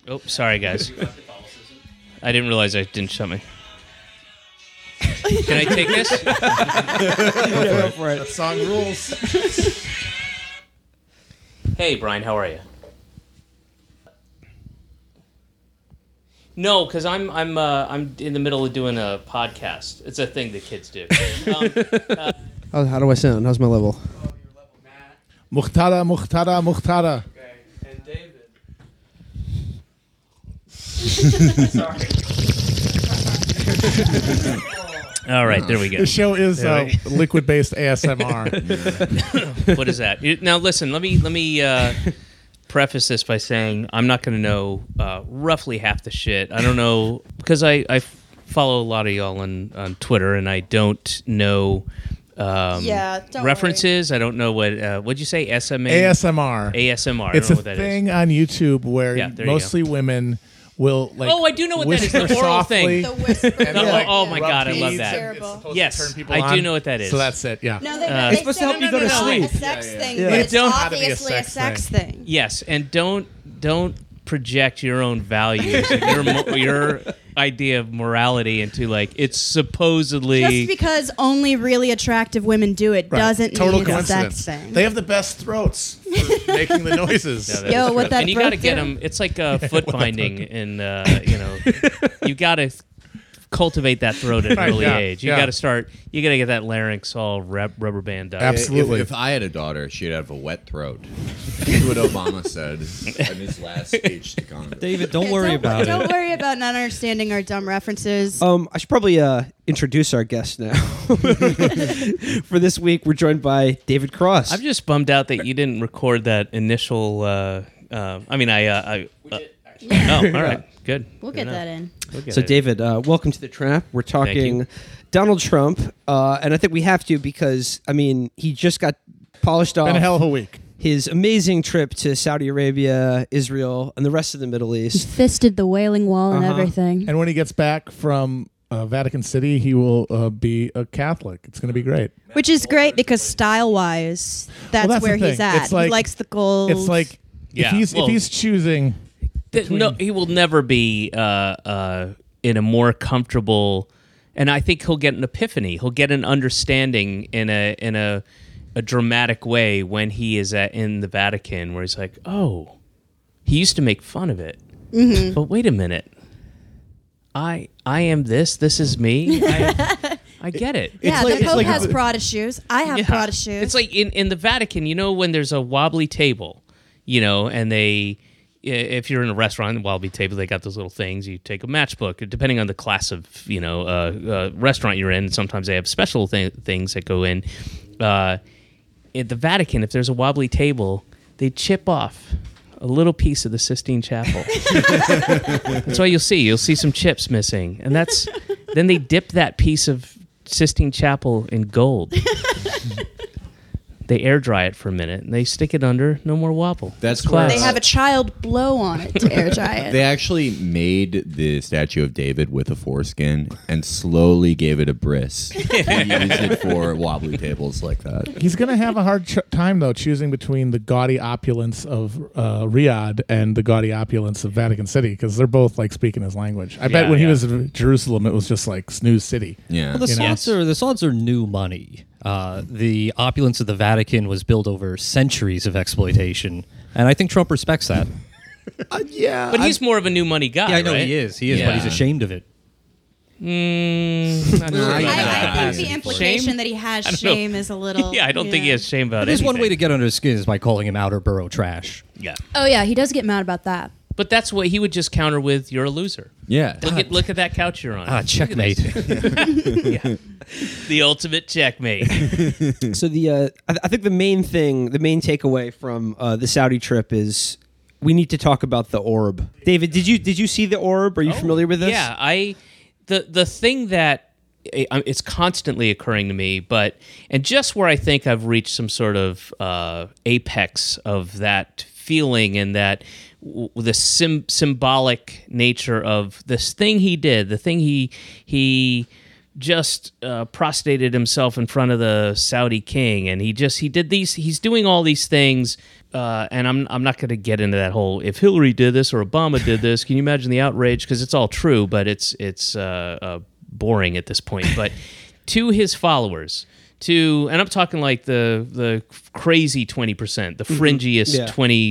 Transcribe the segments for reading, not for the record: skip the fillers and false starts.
Oh, sorry, guys. I didn't realize I didn't shut me. Can I take this? Go for it. That song rules. Hey, Brian, how are you? No, because I'm in the middle of doing a podcast. It's a thing that kids do. How do I sound? How's my level? Mukhtada, Mukhtada, Mukhtada. Okay, and David. Sorry. All right, there we go. The show is liquid-based ASMR. What is that? Now, listen. Let me preface this by saying I'm not going to know roughly half the shit. I don't know because I follow a lot of y'all on Twitter, and I don't know don't references. I don't know what'd you say? SMA? ASMR. ASMR. I It's don't know a what that is. thing on YouTube where Yeah, there you mostly women will Oh, I do know what that is. The whisper oral softly thing. The whisper. and, Oh, like, oh my rub God, I love beads, that. and Terrible. it's supposed Yes, to turn people I on. do know what that is. So that's it. Yeah. No, they It's they supposed to said help you go to sleep. A sex thing, Yeah. but It it's don't have to be a obviously a sex sex thing. Yes, and don't project your own values and your idea of morality into like it's supposedly Just because only really attractive women do it Right. doesn't Total mean it's a coincidence. sex thing. They have the best throats for making the noises. Yeah, that Yo, is what true. that and you got to throat get do? them. It's like foot binding, and you got to cultivate that throat at an Right, early yeah, age. You yeah. got to start. You got to get that larynx all rubber band up. Absolutely. If I had a daughter, she'd have a wet throat. That's what Obama said in his last speech to Congress. David, don't worry about Don't it. worry about not understanding our dumb references. I should probably introduce our guest now. For this week, we're joined by David Cross. I'm just bummed out that you didn't record that initial. Oh, all right, good. We'll Good get enough. that in. We'll get So, it. David, welcome to the Trap. We're talking you. Donald Trump, and I think we have to because, I mean, he just got polished off Been a hell of a week. his amazing trip to Saudi Arabia, Israel, and the rest of the Middle He East. fisted the Wailing Wall and everything. And when he gets back from Vatican City, he will be a Catholic. It's going to be great. Which is great because style-wise, that's, Well, that's where the he's thing. at. It's like- he likes the gold. It's like Yeah, if well- he's choosing. No, he will never be in a more comfortable, and I think he'll get an epiphany. He'll get an understanding in a dramatic way when he is in the Vatican, where he's like, "Oh, he used to make fun of it, but wait a minute, I am this. This is me. I get it." yeah, like- the Pope like has a- Prada shoes. I have Yeah. Prada shoes. It's like in the Vatican, when there's a wobbly table, and if you're in a restaurant, wobbly table, they got those little things. You take a matchbook, depending on the class of restaurant you're in. Sometimes they have special things that go in. At the Vatican, if there's a wobbly table, they chip off a little piece of the Sistine Chapel. That's why you'll see some chips missing, and then they dip that piece of Sistine Chapel in gold. They air dry it for a minute, and they stick it under. No more wobble. That's It's where- class. they have a child blow on it to air dry it. They actually made the statue of David with a foreskin and slowly gave it a bris. Use it for wobbly tables like that. He's going to have a hard time, though, choosing between the gaudy opulence of Riyadh and the gaudy opulence of Vatican City, because they're both like speaking his language. I bet when he was in Jerusalem, it was just like snooze city. Yeah. Well, the Sauds are new money. The opulence of the Vatican was built over centuries of exploitation, and I think Trump respects that. Yeah. But he's more of a new money guy. Yeah, I know right? he is, but Yeah. he's ashamed of it. I don't know about I that. think the implication Shame? that he has I don't know. shame is a little. Yeah, I don't think he has shame about it. There's one way to get under his skin is by calling him outer borough trash. Yeah, Oh yeah, he does get mad about that. but that's what he would just counter with. You're a loser. Yeah. Look at that couch you're on. Checkmate. The ultimate checkmate. So I think the main takeaway from the Saudi trip is we need to talk about the orb. David, did you see the orb? Are you familiar with this? Yeah, the thing that it's constantly occurring to me, and just where I think I've reached some sort of apex of that feeling and that the symbolic nature of this thing he did, the thing he just prostrated himself in front of the Saudi king, and he's doing all these things. And I'm not going to get into that whole if Hillary did this or Obama did this. Can you imagine the outrage? Because it's all true, but it's boring at this point. But to his followers, and I'm talking like the crazy 20%, the fringiest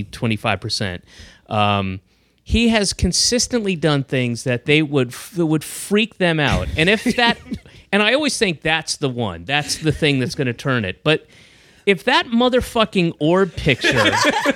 20-25%. He has consistently done things that would freak them out, and if that, and I always think that's the thing that's going to turn it, but. If that motherfucking orb picture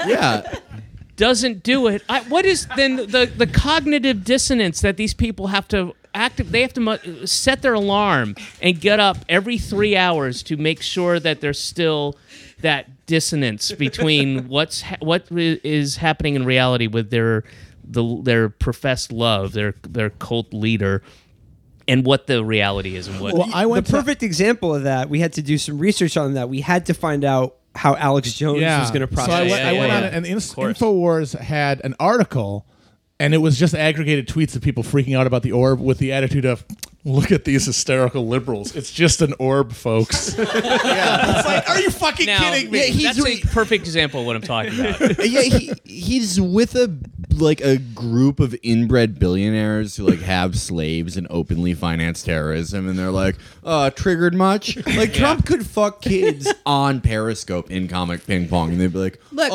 doesn't do it, what is then the cognitive dissonance that these people have to they have to set their alarm and get up every 3 hours to make sure that there's still that dissonance between what is happening in reality with their professed love, their cult leader, and what the reality is and what. Well, the perfect example of that, we had to do some research on that. We had to find out how Alex Jones was going to process. So I went on it, and InfoWars had an article, and it was just aggregated tweets of people freaking out about the orb with the attitude of, look at these hysterical liberals. It's just an orb, folks. It's like, are you fucking kidding me? Yeah, that's a perfect example of what I'm talking about. He's with a group of inbred billionaires who have slaves and openly finance terrorism, and they're like, triggered much? Trump could fuck kids on Periscope in comic ping pong, and they'd be like, Look,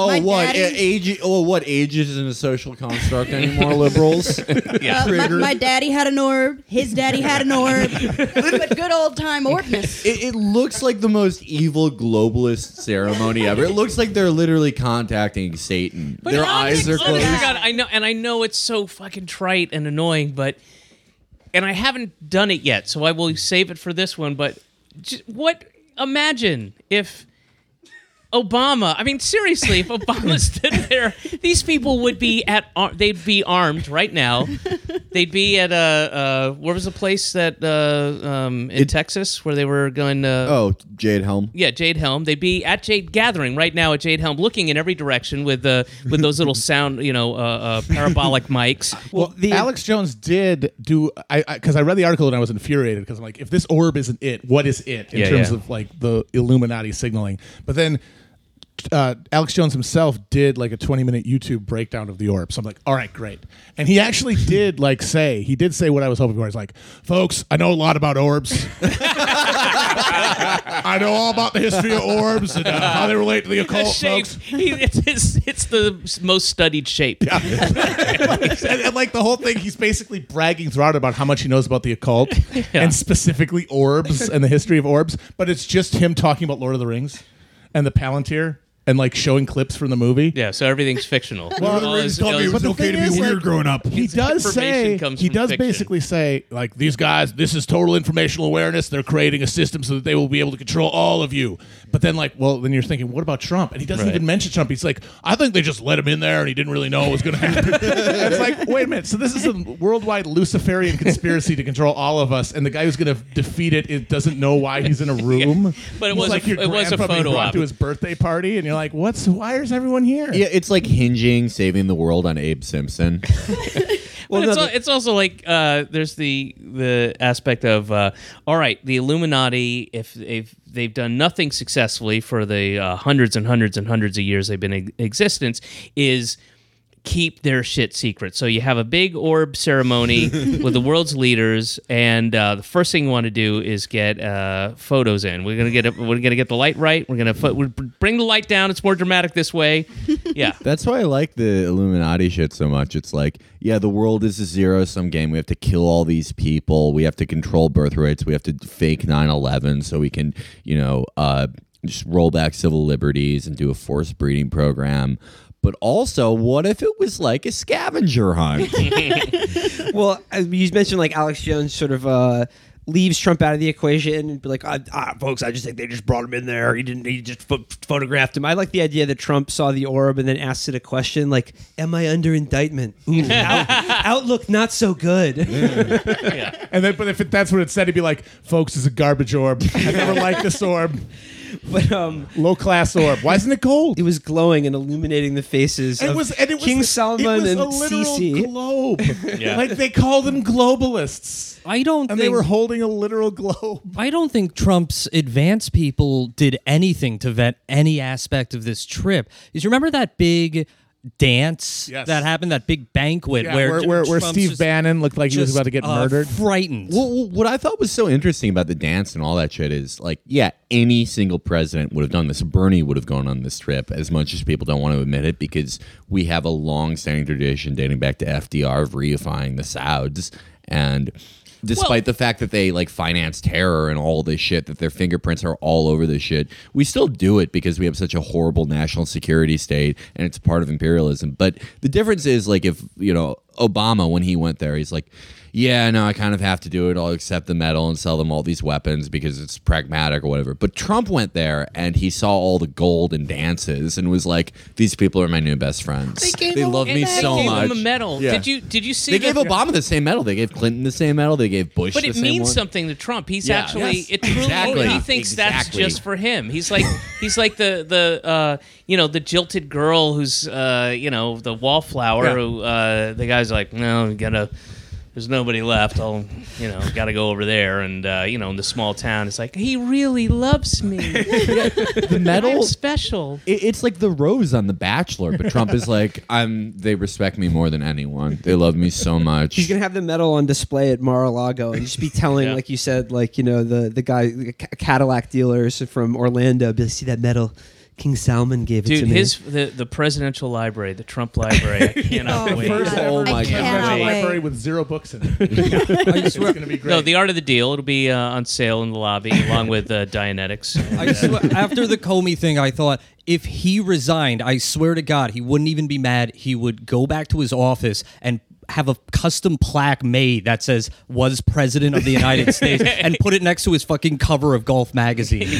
what age isn't a social construct anymore, liberals? My daddy had an orb. His daddy had an orb. But good old time orbness. It looks like the most evil globalist ceremony ever. It looks like they're literally contacting Satan. But their eyes are closed. I know it's so fucking trite and annoying, and I haven't done it yet, so I will save it for this one. But imagine if Obama, I mean, seriously, if Obama stood there, these people would be they'd be armed right now. They'd be at where was the place that in Texas where they were going to? Jade Helm. Yeah, Jade Helm. They'd be at Jade gathering right now at Jade Helm, looking in every direction with those little sound, parabolic mics. Well, Alex Jones did do, because I read the article and I was infuriated because I'm like, if this orb isn't it, what is it in terms of the Illuminati signaling? But then Alex Jones himself did a 20-minute YouTube breakdown of the orb. So I'm like, all right, great. And he actually did say what I was hoping for. He's like, folks, I know a lot about orbs. I know all about the history of orbs and how they relate to the occult, folks. It's the most studied shape. Yeah. and the whole thing, he's basically bragging throughout about how much he knows about the occult and specifically orbs and the history of orbs. But it's just him talking about Lord of the Rings and the Palantir. And showing clips from the movie. Yeah, so everything's fictional. Well, it was okay to be weird growing up. He does basically say, these guys, this is total informational awareness. They're creating a system so that they will be able to control all of you. But then, then you're thinking, what about Trump? And he doesn't even mention Trump. He's like, I think they just let him in there and he didn't really know what was going to happen. It's like, wait a minute. So this is a worldwide Luciferian conspiracy to control all of us, and the guy who's going to defeat it doesn't know why he's in a room. Yeah. But it was a photo op to his birthday party, and you're like, why is everyone here? Yeah, it's like hinging, saving the world on Abe Simpson. Well, it's also there's the aspect of all right, the Illuminati, if they've done nothing successfully for the hundreds and hundreds and hundreds of years they've been in existence, is keep their shit secret. So you have a big orb ceremony with the world's leaders, and the first thing you want to do is get photos in. We're gonna get the light right. We're gonna bring the light down. It's more dramatic this way. Yeah, that's why I like the Illuminati shit so much. It's like, yeah, the world is a zero-sum game. We have to kill all these people. We have to control birth rates. We have to fake 9/11 so we can, just roll back civil liberties and do a forced breeding program. But also, what if it was like a scavenger hunt? Well, you mentioned Alex Jones sort of leaves Trump out of the equation and be like, folks, I just think they just brought him in there. He just photographed him. I like the idea that Trump saw the orb and then asked it a question like, am I under indictment? Ooh, outlook not so good. Yeah. And then, but if that's what it said, he'd be like, folks, it's a garbage orb. I never liked this orb. But Low class orb. Why isn't it gold? it was glowing and illuminating the faces of King Salman it and was a literal Sisi. globe. Yeah. Like they called them globalists. I don't And think they were holding a literal globe. I don't think Trump's advance people did anything to vet any aspect of this trip. You remember that big dance Yes. that happened, that big banquet Yeah, where where Trump's Steve just- Bannon looked like he was just, about to get murdered. frightened. Well, what I thought was so interesting about the dance and all that shit is like, yeah, any single president would have done this. Bernie would have gone on this trip, as much as people don't want to admit it, because we have a long-standing tradition dating back to FDR of reifying the Sauds. And despite the fact that they like finance terror and all this shit, that their fingerprints are all over this shit, we still do it because we have such a horrible national security state and it's part of imperialism. But the difference is, like, if, you know, Obama, when he went there, he's like, yeah, no, I kind of have to do it. I'll accept the medal and sell them all these weapons because it's pragmatic or whatever. But Trump went there and he saw all the gold and dances and was like, these people are my new best friends. They love me so They much. gave him a medal. Yeah. Did you see? They gave that- Obama the same medal. They gave Clinton the same medal. They gave Bush But the it same means one. something to Trump. He's Yeah. actually Yes. it truly Exactly. he thinks Exactly. that's just for him. He's like the the jilted girl who's the wallflower Yeah. who the guy's like, no, there's nobody left. I'll gotta go over there, and in the small town, it's like he really loves me. The medal. I'm special. It's like the rose on The Bachelor, but Trump is like, they respect me more than anyone. They love me so much. He's gonna have the medal on display at Mar-a-Lago and just be telling, Yeah. like you said, the guy, the Cadillac dealers from Orlando, be like, see that medal? King Salman gave it to Dude, me. the presidential library, the Trump library. I cannot Oh, wait. God. Oh my I God. cannot Wait. Library wait. with 0 books in it. It's going to be great. No, the art of the deal. It'll be on sale in the lobby along with Dianetics. I swear, after the Comey thing, I thought if he resigned, I swear to God, he wouldn't even be mad. He would go back to his office and have a custom plaque made that says "was President of the United States" and put it next to his fucking cover of Golf magazine.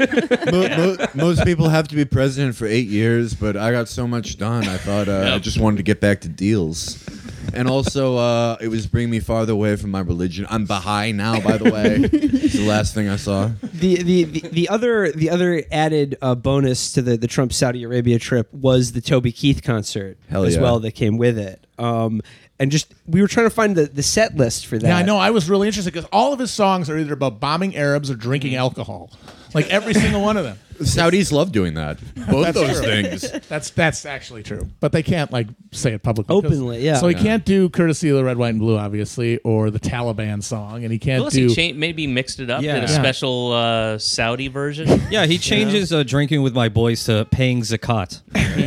Yeah. Most people have to be president for 8 years, but I got so much done. I thought I just wanted to get back to deals. And also, it was bringing me farther away from my religion. I'm Baha'i now, by the way. It's the last thing I saw. The other added bonus to the Trump Saudi Arabia trip was the Toby Keith concert Hell as yeah. well that came with it. And just we were trying to find the set list for that. Yeah, I know. I was really interested because all of his songs are either about bombing Arabs or drinking alcohol. Like every single one of them. Saudis love doing that. Both those things. That's actually true. But they can't like say it publicly. 'cause- Openly, yeah. So he can't do Courtesy of the Red, White, and Blue, obviously, or the Taliban song, and he can't Unless do. he maybe mixed it up Yeah. in a Yeah. special Saudi version. Yeah, he changes drinking with my boys to paying zakat.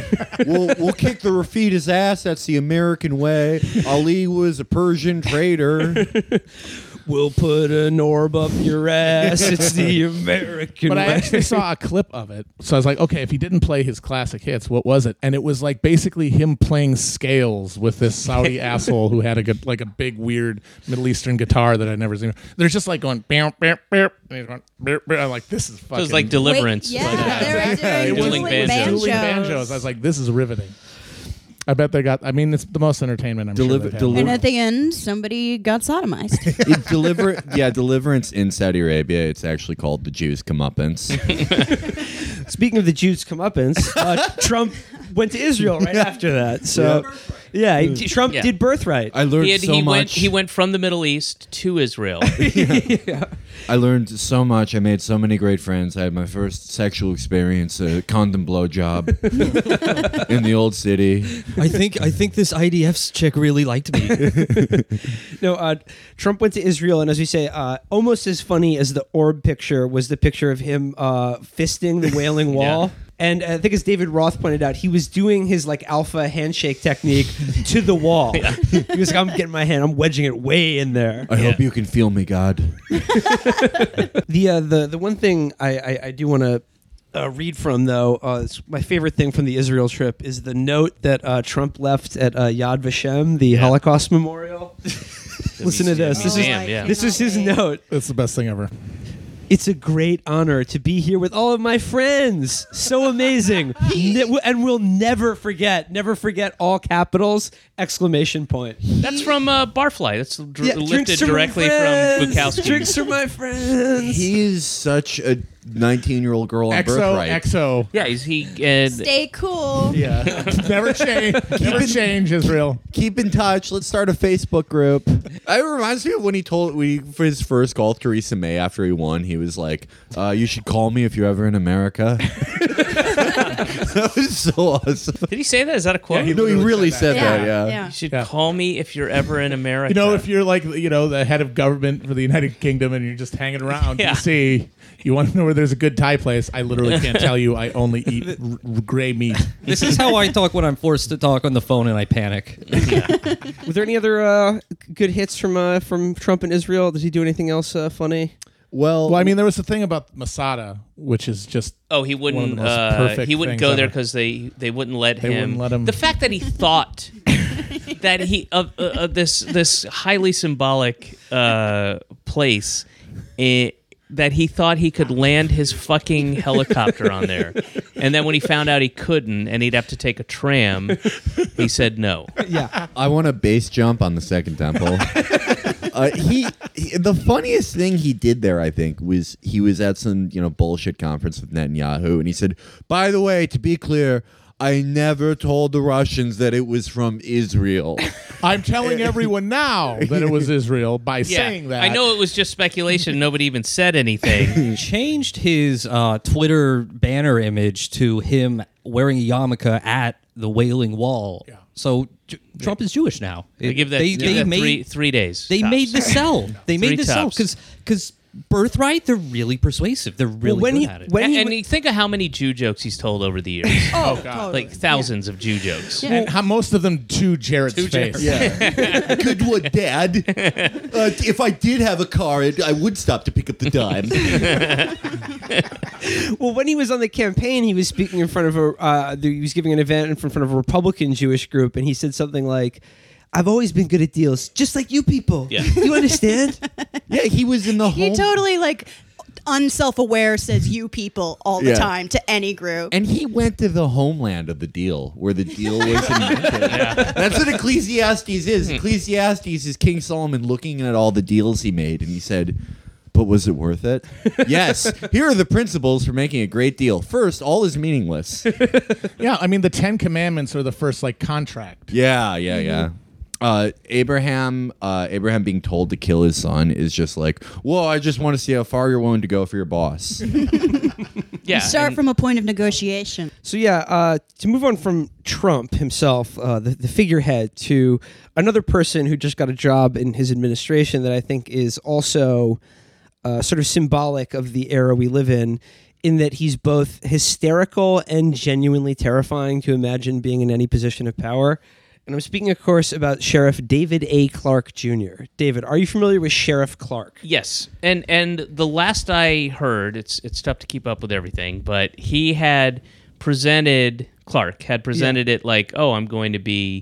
We'll kick the Rafid's ass. That's the American way. Ali was a Persian trader. We'll put an orb up your ass. It's the American But I way. actually saw a clip of it. So I was like, okay, if he didn't play his classic hits, what was it? And it was like basically him playing scales with this Saudi asshole who had a big, weird Middle Eastern guitar that I'd never seen. They're just like going, bam, bam, bam. And he's going, bam, bam. I'm like, this is So fucking. it was like Deliverance. Wait, but, yeah, they're dueling doing banjos. dueling banjos. I was like, this is riveting. I bet they got. I mean, it's the most entertainment I'm sure they've had. And at the end, somebody got sodomized. Deliverance in Saudi Arabia. It's actually called the Jews' Comeuppance. Speaking of the Jews' comeuppance, Trump went to Israel right after that. So, Trump Yeah. did Birthright. I learned He went from the Middle East to Israel. I learned so much. I made so many great friends. I had my first sexual experience, a condom blowjob in the old city. I think this IDF chick really liked me. No, Trump went to Israel, and as we say, almost as funny as the orb picture was the picture of him fisting the Wailing Wall. Yeah. And I think, as David Roth pointed out, he was doing his like alpha handshake technique to the wall. He was like, I'm getting my hand, I'm wedging it way in there. I hope you can feel me, God. The one thing I do want to read from, though, it's my favorite thing from the Israel trip is the note that Trump left at Yad Vashem, the Holocaust Memorial. Listen to this. This is his note. It's the best thing ever. It's a great honor to be here with all of my friends. So amazing. And we'll never forget, all capitals, exclamation point. That's from Barfly. That's Drinks lifted for my directly from friends. Bukowski. Drinks for my friends. He is such 19-year-old girl on Birthright. XO. Yeah, Stay cool. Yeah. Never change. Never change, Israel. Keep in touch. Let's start a Facebook group. It reminds me of when he told for his first call to Theresa May after he won. He was like, "You should call me if you're ever in America." That was so awesome. Did he say that? Is that a quote? Yeah, No, he really said that. Yeah. Yeah. You should Yeah. call me if you're ever in America. You know, if you're like, the head of government for the United Kingdom and you're just hanging around Yeah. DC, you want to know where there's a good Thai place, I literally can't tell you. I only eat gray meat. This is how I talk when I'm forced to talk on the phone and I panic. Were there any other good hits from Trump and Israel? Does he do anything else funny? Well, Well, I mean, there was the thing about Masada, which is just Oh, he One of wouldn't. the most perfect He wouldn't things go there ever. because they wouldn't let him. wouldn't let him. The fact that he thought that he this highly symbolic place, that he thought he could land his fucking helicopter on there, and then when he found out he couldn't, and he'd have to take a tram, he said no. Yeah. I want a base jump on the Second Temple. He the funniest thing he did there, I think, was he was at some bullshit conference with Netanyahu, and he said, "By the way, to be clear, I never told the Russians that it was from Israel." I'm telling everyone now that it was Israel by Yeah, saying that. I know it was just speculation. Nobody even said anything. Changed his Twitter banner image to him wearing a yarmulke at the Wailing Wall. Yeah. So Trump is Jewish now. They give that, made three days. They tops. made the sell. They Three made the sell tops. because Birthright, they're really persuasive. They're really when good he- at it. when And, he and you think of how many Jew jokes he's told over the years. Oh, God. totally. Like thousands of Jew jokes. Yeah. And how most of them to Jared's face. Yeah. Good one, Dad. If I did have a car, I would stop to pick up the dime. Well, when he was on the campaign, he was speaking in front of he was giving an event in front of a Republican Jewish group, and he said something like, "I've always been good at deals, just like you people. Yeah. You understand?" Yeah, he was in the He home. totally unself-aware says "you people" all the Yeah. time to any group. And he went to the homeland of the deal, where the deal was invented. That's what Ecclesiastes is. Ecclesiastes is King Solomon looking at all the deals he made, and he said, "But was it worth it?" Yes. Here are the principles for making a great deal. First, all is meaningless. Yeah, I mean, the 10 Commandments are the first, contract. Yeah. Abraham being told to kill his son is just like, "Well, I just want to see how far you're willing to go for your boss." Yeah. Start and- from a point of negotiation. So yeah, to move on from Trump himself, the figurehead, to another person who just got a job in his administration that I think is also sort of symbolic of the era we live in that he's both hysterical and genuinely terrifying to imagine being in any position of power. And I'm speaking, of course, about Sheriff David A. Clark Jr. David, are you familiar with Sheriff Clark? Yes, and the last I heard, it's tough to keep up with everything, but he had presented it like, "Oh, I'm going to be,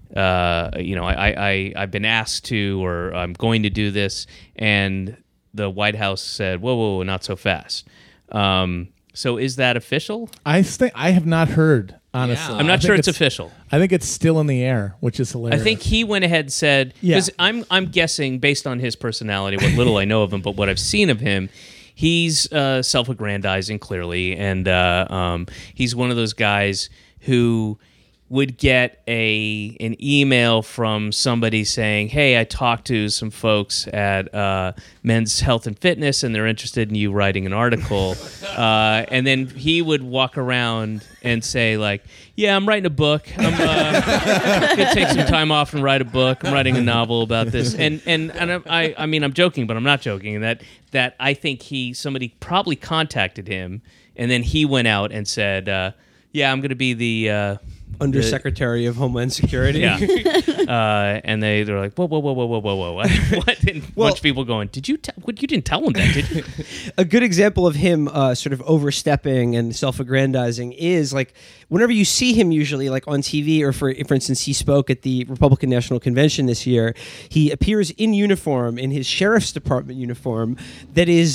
I've been asked to, or I'm going to do this," and the White House said, "Whoa, not so fast." So is that official? I have not heard, honestly. I'm not sure it's official. I think it's still in the air, which is hilarious. I think he went ahead and said, because I'm guessing based on his personality, what little I know of him, but what I've seen of him, he's self-aggrandizing clearly, and he's one of those guys who would get an email from somebody saying, "Hey, I talked to some folks at Men's Health and Fitness, and they're interested in you writing an article." And then he would walk around and say, like, "Yeah, I'm writing a book. I'm gonna take some time off and write a book. I'm writing a novel about this." And I mean, I'm joking, but I'm not joking. And that I think somebody probably contacted him, and then he went out and said, "Yeah, I'm going to be the." Undersecretary of Homeland Security. Yeah. And they're like, whoa. What? And a bunch of people going, you didn't tell them that, did you? A good example of him sort of overstepping and self-aggrandizing is like whenever you see him usually like on TV, or for instance, he spoke at the Republican National Convention this year, he appears in uniform, in his sheriff's department uniform that is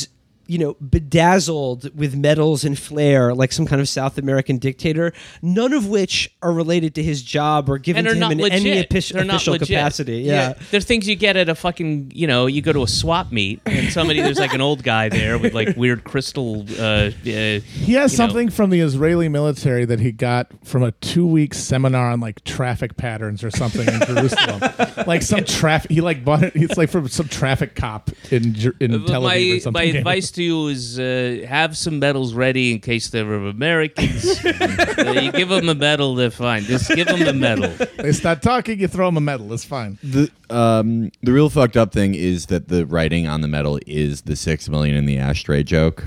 bedazzled with medals and flair like some kind of South American dictator, none of which are related to his job or given And to they're him not in any legit. They're not official legit. capacity. Yeah. There's things you get at a fucking, you go to a swap meet and there's like an old guy there with like weird crystal. He has something from the Israeli military that he got from a 2-week seminar on like traffic patterns or something in Jerusalem. Like some traffic, he like bought it. It's like from some traffic cop in Tel Aviv or something. My advice to you is have some medals ready in case they're Americans. You give them a medal, they're fine. Just give them a medal. They start talking, you throw them a medal. It's fine. The real fucked up thing is that the writing on the medal is the 6 million in the ashtray joke.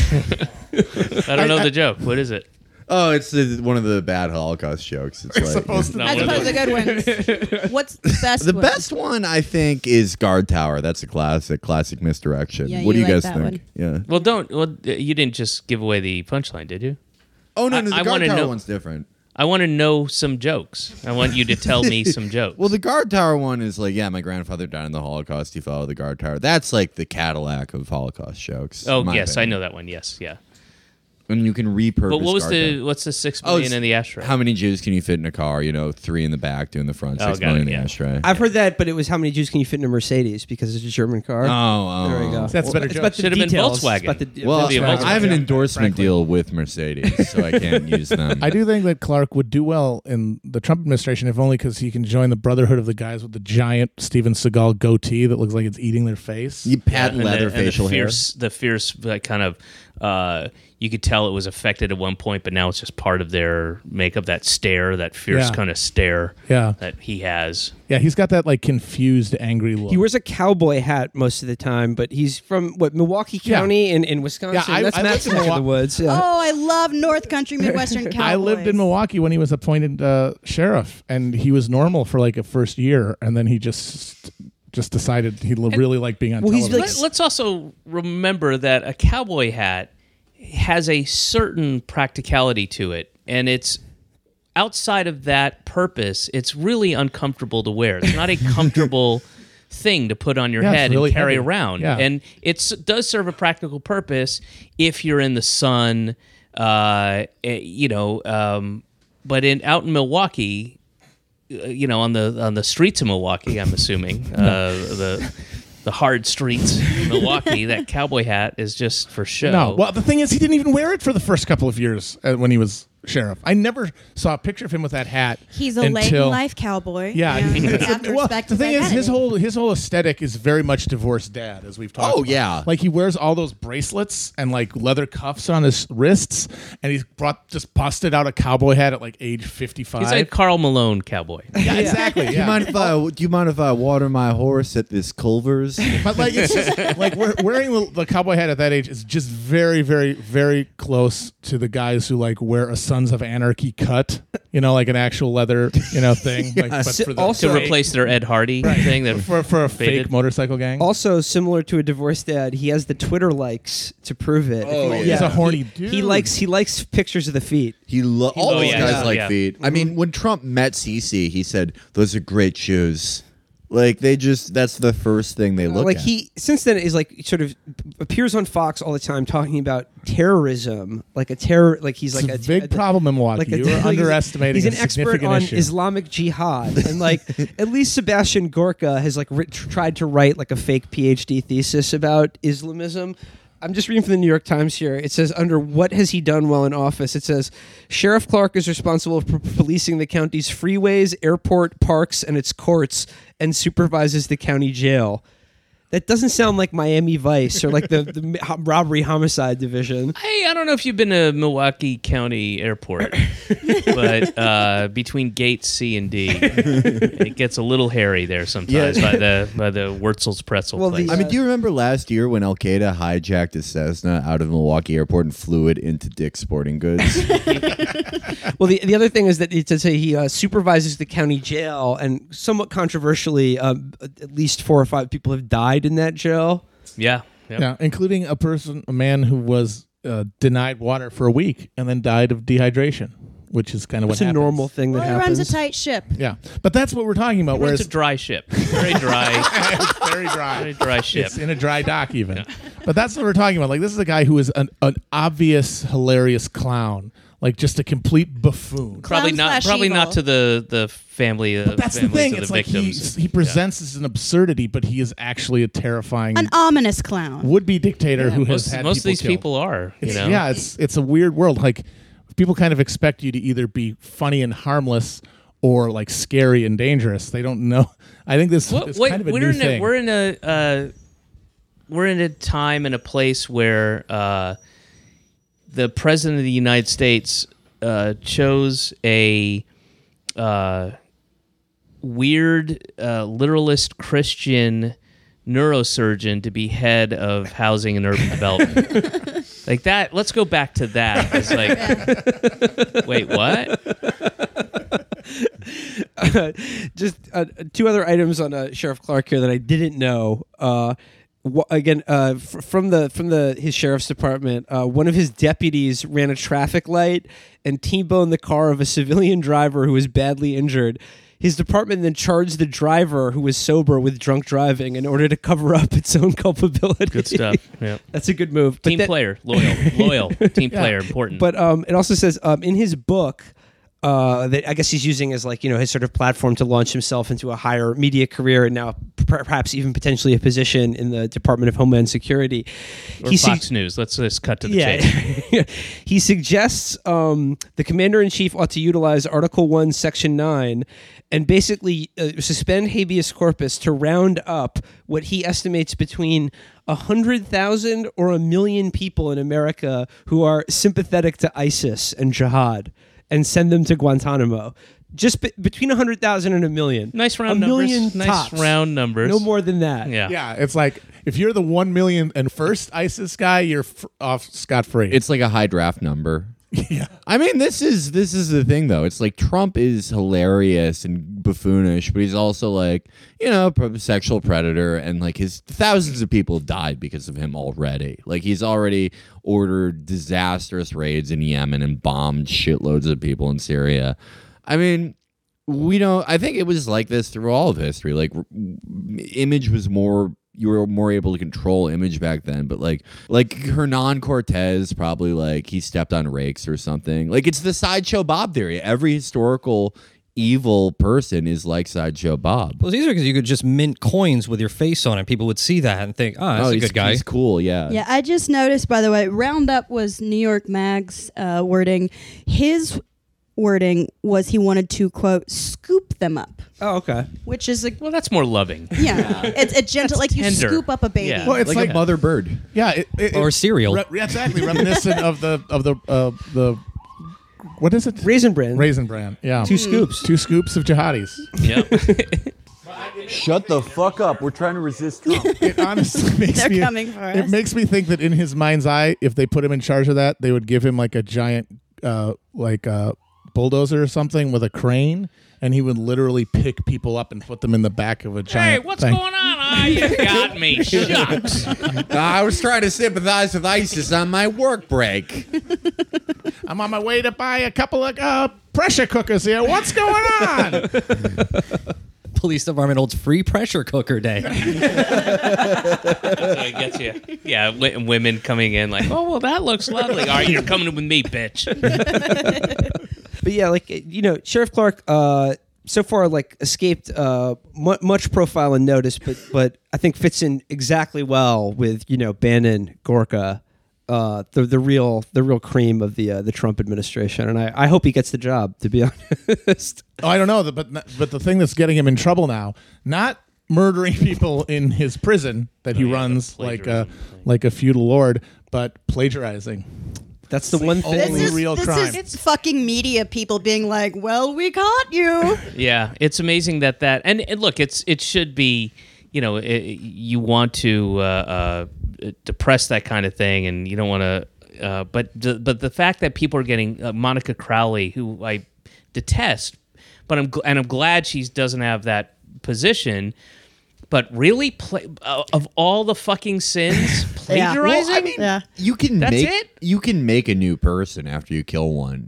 I don't know the joke. What is it? Oh, it's one of the bad Holocaust jokes. It's like supposed to Not As one of opposed to those. good ones. What's the best the one? best one. I think is Guard Tower. That's a classic misdirection. Yeah, what do you you like guys that think? Yeah. Well, you didn't just give away the punchline, did you? Oh no, I the Guard wanna Tower know- one's different. I want to know some jokes. I want you to tell me some jokes. Well, the Guard Tower one is like, yeah, my grandfather died in the Holocaust. He fell out of the Guard Tower. That's like the Cadillac of Holocaust jokes. oh in my yes, I opinion. know that one. Yes, yeah. And you can repurpose. But what was Guard Tower. what's the 6 Oh, million it's in the ashtray? How many Jews can you fit in a car? 3 in the back, 2 in the front, Oh, 6 got million it, in the yeah. ashtray. I've heard that, but it was how many Jews can you fit in a Mercedes because it's a German car. Oh, There we go. That's a better It's joke. about the Should've been details. Volkswagen. It's about the- well, Be a Volkswagen. I have an endorsement Frankly. deal with Mercedes, so I can't use them. I do think that Clark would do well in the Trump administration, if only because he can join the brotherhood of the guys with the giant Steven Seagal goatee that looks like it's eating their face. You patent and leather the, and facial hair. the fierce kind of you could tell it was affected at one point, but now it's just part of their makeup. That stare, that fierce Yeah. kind of stare Yeah. that he has. Yeah, he's got that like confused, angry look. He wears a cowboy hat most of the time, but he's from Milwaukee County in Wisconsin. Yeah, That's I Matt's lived in neck of the Milwaukee. woods. Yeah. Oh, I love North Country Midwestern Cowboys. I lived in Milwaukee when he was appointed sheriff, and he was normal for like a first year, and then he just decided he really liked being on Well, he's television. like- Let's also remember that a cowboy hat has a certain practicality to it, and it's outside of that purpose, it's really uncomfortable to wear. It's not a comfortable thing to put on your Yeah, it's head really and carry heavy. around. Yeah. And it does serve a practical purpose if you're in the sun, but out in Milwaukee, on the streets of Milwaukee, I'm assuming the hard streets of Milwaukee, that cowboy hat is just for show. No, well, the thing is, he didn't even wear it for the first couple of years when he was sheriff. I never saw a picture of him with that hat. He's a late in life cowboy. Yeah, You it's- have to well, respect the thing his is, his identity. whole aesthetic is very much divorced dad, as we've talked. Oh, about. yeah. Like he wears all those bracelets and like leather cuffs on his wrists, and he's just busted out a cowboy hat at like age 55. He's like Carl Malone cowboy. yeah, exactly. Do you Yeah. mind if I water my horse at this Culver's? But like it's just like wearing the cowboy hat at that age is just very, very, very close to the guys who like wear a Sons of Anarchy cut, like an actual leather, thing. Like, but for the, Also- To replace their Ed Hardy thing. That for a faded. fake motorcycle gang. Also, similar to a divorced dad, he has the Twitter likes to prove it. Oh, If you- yeah. He's a horny dude. He likes pictures of the feet. All Oh, those yeah, guys yeah, like yeah. feet. I mean, when Trump met Cece, he said, "Those are great shoes." Like that's the first thing they look Like at. he since then is like sort of appears on Fox all the time talking about terrorism, like a terror, like he's like It's a big problem in Milwaukee. You were underestimating He's a an expert significant on issue. Islamic jihad, and like at least Sebastian Gorka has like tried to write like a fake PhD thesis about Islamism. I'm just reading from the New York Times here. It says, under what has he done while in office? It says, Sheriff Clark is responsible for policing the county's freeways, airport, parks, and its courts, and supervises the county jail. That doesn't sound like Miami Vice or like the robbery homicide division. Hey, I don't know if you've been to Milwaukee County Airport, but between gates C and D, it gets a little hairy there sometimes by the Wurzel's pretzel Well, place. the, I mean, do you remember last year when Al Qaeda hijacked a Cessna out of Milwaukee Airport and flew it into Dick's Sporting Goods? Well, the other thing is that it says he supervises the county jail, and somewhat controversially, at least 4 or 5 people have died in that jail. yeah. Yep. Yeah, including a man who was denied water for a week and then died of dehydration. which is kind of what It's a happens. normal thing that Well, he happens. runs a tight ship. Yeah, but that's what we're talking about. It's Whereas a dry ship. Very dry. very dry. Very dry ship. It's in a dry dock even. But that's what we're talking about. Like, this is a guy who is an obvious, hilarious clown. Like, just a complete buffoon. Probably not. Clown/evil. Probably not to the family. But that's the families thing. of It's the like victims. he presents as an absurdity, but he is actually a terrifying An ominous clown. would-be dictator who has had most of these killed. people are. You know. Yeah, it's a weird world. Like, people kind of expect you to either be funny and harmless or like scary and dangerous. They don't know. I think this is kind of a new thing. We're in a time and a place where the president of the United States chose a weird literalist Christian neurosurgeon to be head of housing and urban development. Like that. Let's go back to that. It's like, wait, what? Just two other items on Sheriff Clark here that I didn't know. From his sheriff's department, one of his deputies ran a traffic light and T-boned the car of a civilian driver who was badly injured. His department then charged the driver, who was sober, with drunk driving in order to cover up its own culpability. Good stuff. Yeah. That's a good move. But Team that- player, loyal. Team player, important. But it also says in his book that I guess he's using as like, his sort of platform to launch himself into a higher media career and now perhaps even potentially a position in the Department of Homeland Security. or Fox News. Let's just cut to the chase. He suggests the commander-in-chief ought to utilize Article 1, Section 9 and basically suspend habeas corpus to round up what he estimates between 100,000 or 1 million people in America who are sympathetic to ISIS and jihad and send them to Guantanamo. Just between 100,000 and 1 million. Nice round a million numbers. Nice tops. round numbers. No more than that. Yeah. Yeah, it's like if you're the 1 million and first ISIS guy, you're off scot-free. It's like a high draft number. yeah. I mean, this is the thing, though. It's like Trump is hilarious and buffoonish, but he's also like, sexual predator, and like his thousands of people have died because of him already. Like he's already ordered disastrous raids in Yemen and bombed shitloads of people in Syria. I mean, I think it was like this through all of history. Like image was you were more able to control image back then, but like Hernan Cortez, probably like he stepped on rakes or something. Like it's the Sideshow Bob theory. Every historical evil person is like Sideshow Bob. Well, it's easier because you could just mint coins with your face on it. People would see that and think, that's a he's good guy. He's cool, yeah. Yeah, I just noticed, by the way, Roundup was New York Mag's wording. His wording was he wanted to, quote, scoop them up, Oh, okay. which is like, Well, that's more loving. yeah, it's a gentle, like you tender. scoop up a baby. Yeah. Well, it's Like a mother bird. yeah, Or cereal. exactly reminiscent of the what is it? Raisin Bran. Raisin Bran. Yeah. 2 scoops. 2 scoops of jihadis. Yep. Shut the fuck up. We're trying to resist Trump. It honestly makes They're me coming for us. It makes me think that in his mind's eye, if they put him in charge of that, they would give him like a giant bulldozer or something with a crane, and he would literally pick people up and put them in the back of a Hey, giant what's thing. going on? You got me. Shucks. I was trying to sympathize with ISIS on my work break. I'm on my way to buy a couple of pressure cookers here. What's going on? Police department holds free pressure cooker day. That's what gets you. Yeah, women coming in like, oh, well, that looks lovely. All right, you're coming with me, bitch. But yeah, like, Sheriff Clark so far like escaped much profile and notice, but I think fits in exactly well with Bannon, Gorka, the real cream of the Trump administration, and I hope he gets the job, to be honest. Oh, I don't know, but the thing that's getting him in trouble now, not murdering people in his prison that he runs like a feudal lord, but plagiarizing. That's the one thing. Only real crime. It's fucking media people being like, well, we caught you. Yeah, it's amazing that and look, it should be, you want to depress that kind of thing, and you don't want to. But the fact that people are getting Monica Crowley, who I detest, but I'm glad she doesn't have that position. But really, of all the fucking sins, plagiarizing. Well, I mean, Yeah. you can That's make it? you can make a new person after you kill one.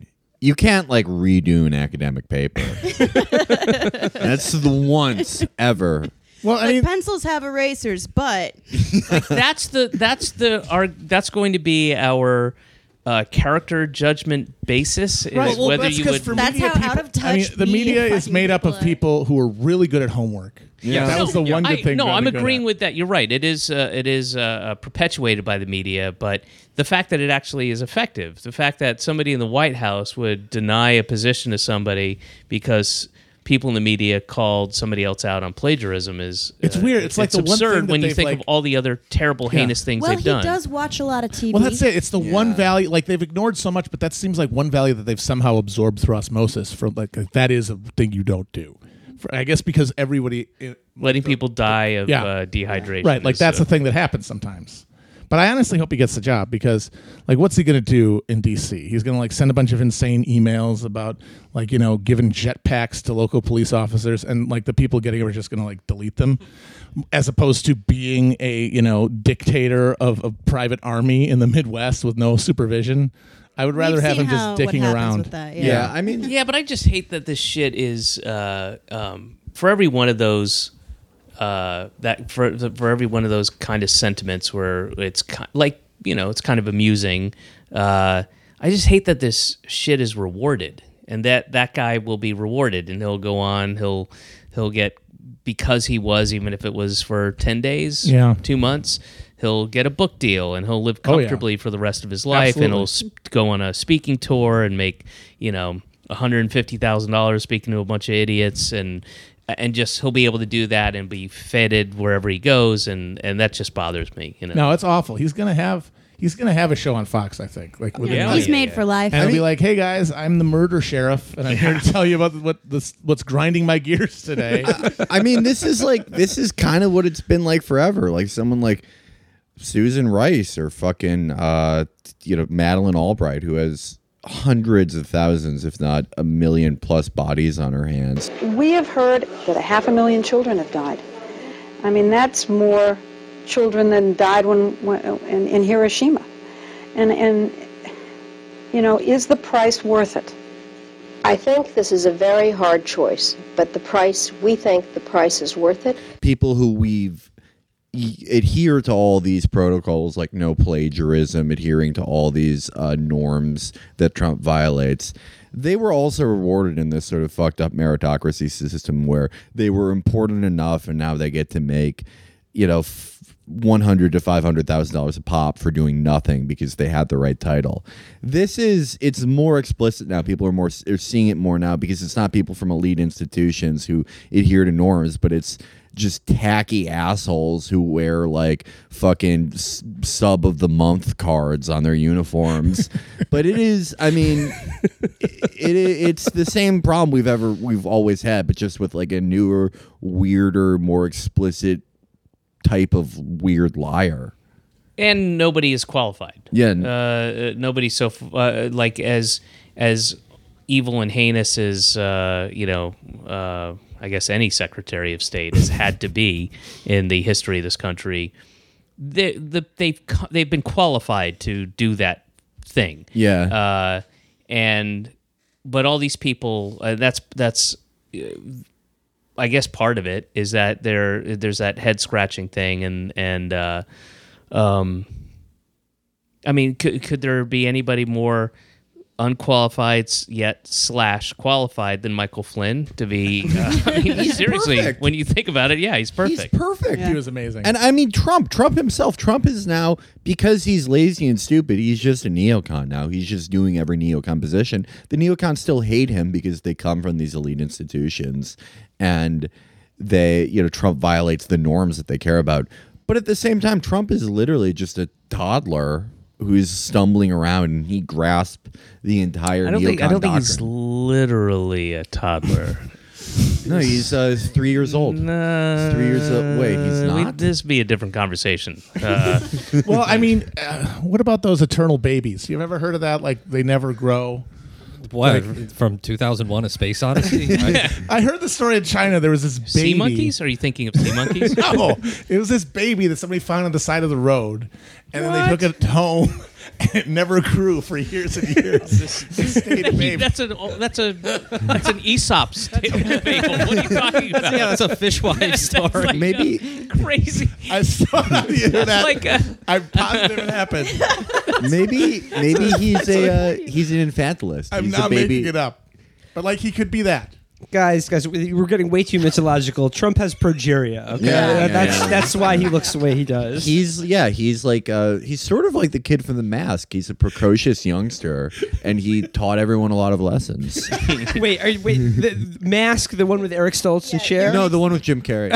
You can't like redo an academic paper. That's the once ever. Well, I Like mean, pencils have erasers, but that's going to be our character judgment basis. Is right. Well, whether that's you 'cause would. for That's media how people, out of touch I mean, the media is fucking made up people of people who are really good at homework. Yeah. That was the one good thing. No, about I'm the good agreeing at. with that. You're right. It is perpetuated by the media, but the fact that it actually is effective, the fact that somebody in the White House would deny a position to somebody because people in the media called somebody else out on plagiarism is It's weird. It's like the one absurd thing that when you they've, think like- of all the other terrible, heinous things well, they've he done. does watch a lot of TV. Well, that's it. It's the one value. Like they've ignored so much, but that seems like one value that they've somehow absorbed through osmosis. For like that is a thing you don't do. I guess because everybody. Letting people die of Yeah. dehydration. Right, like is, that's a thing that happens sometimes. But I honestly hope he gets the job because, like, what's he going to do in D.C.? He's going to, like, send a bunch of insane emails about, like, you know, giving jetpacks to local police officers, and, like, the people getting it are just going to, like, delete them, as opposed to being a, you know, dictator of a private army in the Midwest with no supervision. I would rather We've have seen him just what dicking happens around. with that, Yeah, I mean, Yeah, but I just hate that this shit is for every one of those for every one of those kind of sentiments where it's like, you know, it's kind of amusing. I just hate that this shit is rewarded, and that guy will be rewarded, and he'll go on. He'll get, because he was, even if it was for 10 days, 2 months. He'll get a book deal, and he'll live comfortably for the rest of his life, and he'll go on a speaking tour and make, you know, $150,000 speaking to a bunch of idiots, and just he'll be able to do that and be feted wherever he goes, and that just bothers me. You know, No, it's awful. He's gonna have a show on Fox, I think. Like, within He's made for life. And he'll be like, "Hey guys, I'm the murder sheriff, and I'm here to tell you about what's grinding my gears today." I mean, this is kind of what it's been like forever. Like someone like Susan Rice or fucking Madeleine Albright, who has hundreds of thousands, if not 1 million plus bodies on her hands. We have heard that 500,000 children have died. I mean, that's more children than died in Hiroshima. And you know, is the price worth it? I think this is a very hard choice, but we think the price is worth it. People who adhere to all these protocols, like no plagiarism, adhering to all these norms that Trump violates, they were also rewarded in this sort of fucked up meritocracy system where they were important enough, and now they get to make, you know, $100,000 to $500,000 a pop for doing nothing because they had the right title. It's more explicit now. People are seeing it more now because it's not people from elite institutions who adhere to norms, but it's just tacky assholes who wear like fucking sub of the month cards on their uniforms. But it is, I mean, it's the same problem we've always had, but just with like a newer, weirder, more explicit type of weird liar. and nobody is qualified. Yeah. Nobody so like as evil and heinous as I guess any Secretary of State has had to be in the history of this country. They've been qualified to do that thing. Yeah. But all these people, that's I guess part of it is that there's that head scratching thing, and I mean, could there be anybody more unqualified yet / qualified than Michael Flynn to be? I mean, seriously, perfect. when you think about it, yeah, he's perfect. He's perfect. He was amazing. And I mean, Trump himself, Trump is now, because he's lazy and stupid, he's just a neocon now. He's just doing every neocon position. The neocons still hate him because they come from these elite institutions, and Trump violates the norms that they care about. But at the same time, Trump is literally just a toddler who's stumbling around, and he grasped the entire neocon I don't think he's doctrine. literally a toddler. No, he's 3 years old. No, 3 years old. Wait, he's not? This would be a different conversation. Well, I mean, what about those eternal babies? You've ever heard of that? Like, they never grow. What, from 2001: A Space Odyssey? I heard the story in China. There was this baby. Sea monkeys? Are you thinking of sea monkeys? No, it was this baby that somebody found on the side of the road, and then they took it home, and it never grew for years and years. It stayed a baby. That's an Aesop fable. What are you talking about? Yeah, that's a fishwife story. Like, Maybe- crazy. I saw it on the internet. like I'm positive it happened. Maybe he's an infantilist. I'm He's not a baby. making it up. But like he could be that. Guys, we're getting way too mythological. Trump has progeria. Okay, that's why he looks the way he does. He's like he's sort of like the kid from The Mask. He's a precocious youngster, and he taught everyone a lot of lessons. wait, the Mask, the one with Eric Stoltz and Cher? No, the one with Jim Carrey.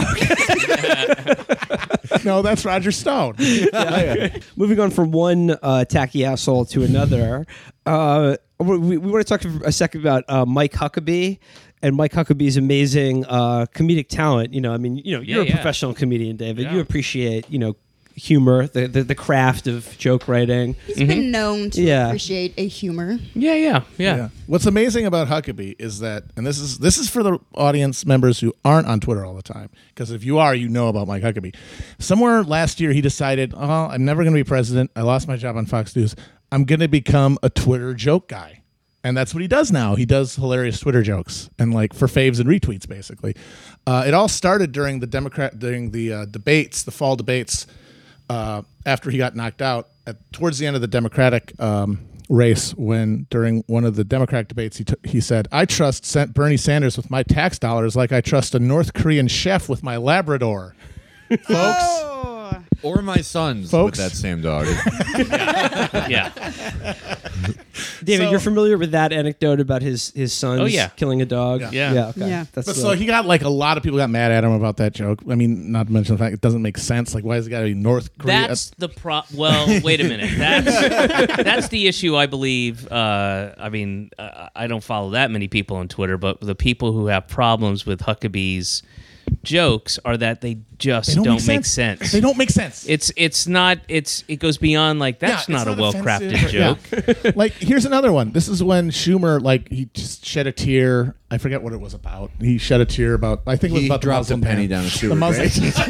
No, that's Roger Stone. Moving on from one tacky asshole to another, we want to talk for a second about Mike Huckabee. And Mike Huckabee's amazing comedic talent. You're a professional comedian, David. Yeah. You appreciate, humor, the craft of joke writing. He's been known to Yeah. appreciate a humor. Yeah. What's amazing about Huckabee is that, and this is for the audience members who aren't on Twitter all the time, because if you are, you know about Mike Huckabee. Somewhere last year, he decided, I'm never going to be president. I lost my job on Fox News. I'm going to become a Twitter joke guy. And that's what he does now. He does hilarious Twitter jokes and like for faves and retweets, basically. It all started during the debates, the fall debates, after he got knocked out towards the end of the Democratic race. When during one of the Democratic debates, he said, "I trust Bernie Sanders with my tax dollars like I trust a North Korean chef with my Labrador." Folks. Or my sons Folks. with that same dog. Yeah. David, you're familiar with that anecdote about his sons killing a dog? Yeah. Okay. Yeah. So he got like a lot of people got mad at him about that joke. I mean, not to mention the fact it doesn't make sense. Like, why is it got to be North Korea? That's the Well, wait a minute. That's the issue. I believe. I don't follow that many people on Twitter, but the people who have problems with Huckabee's jokes are that they just don't make sense. They don't make sense. It goes beyond like that's Yeah, not it's a well-crafted joke. Yeah. Like, here's another one. This is when Schumer, like, he just shed a tear. I forget what it was about. He shed a tear about, I think it was He about dropped the a Muslim penny ban. down a sewer The Muslim.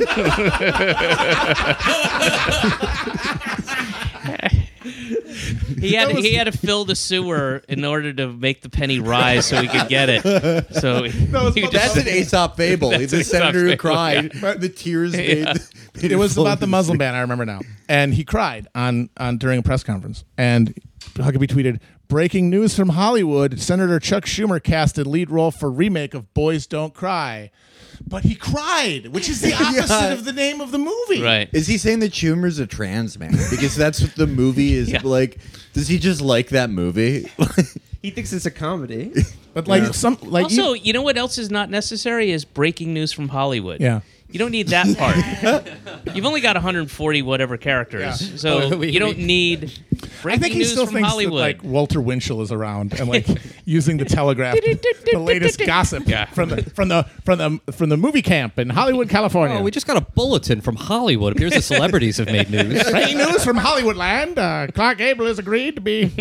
He had to fill the sewer in order to make the penny rise so he could get it. So That's an Aesop fable. That's The an senator Aesop who fable, cried. The tears made It was about the Muslim ban, I remember now. And he cried on during a press conference. And Huckabee tweeted, "Breaking news from Hollywood, Senator Chuck Schumer casted lead role for remake of Boys Don't Cry." But he cried, which is the opposite of the name of the movie. right. Is he saying that Schumer's a trans man? Because that's what the movie is like. Does he just like that movie? He thinks it's a comedy. But like Also, you know what else is not necessary is breaking news from Hollywood. Yeah. You don't need that part. You've only got 140 whatever characters, Yeah. so you don't need I breaking think he news still from thinks Hollywood. that like Walter Winchell is around and like using the Telegraph, the latest gossip from the movie camp in Hollywood, California. Oh, we just got a bulletin from Hollywood. It appears the celebrities have made news. Breaking news from Hollywoodland. Clark Gable has agreed to be.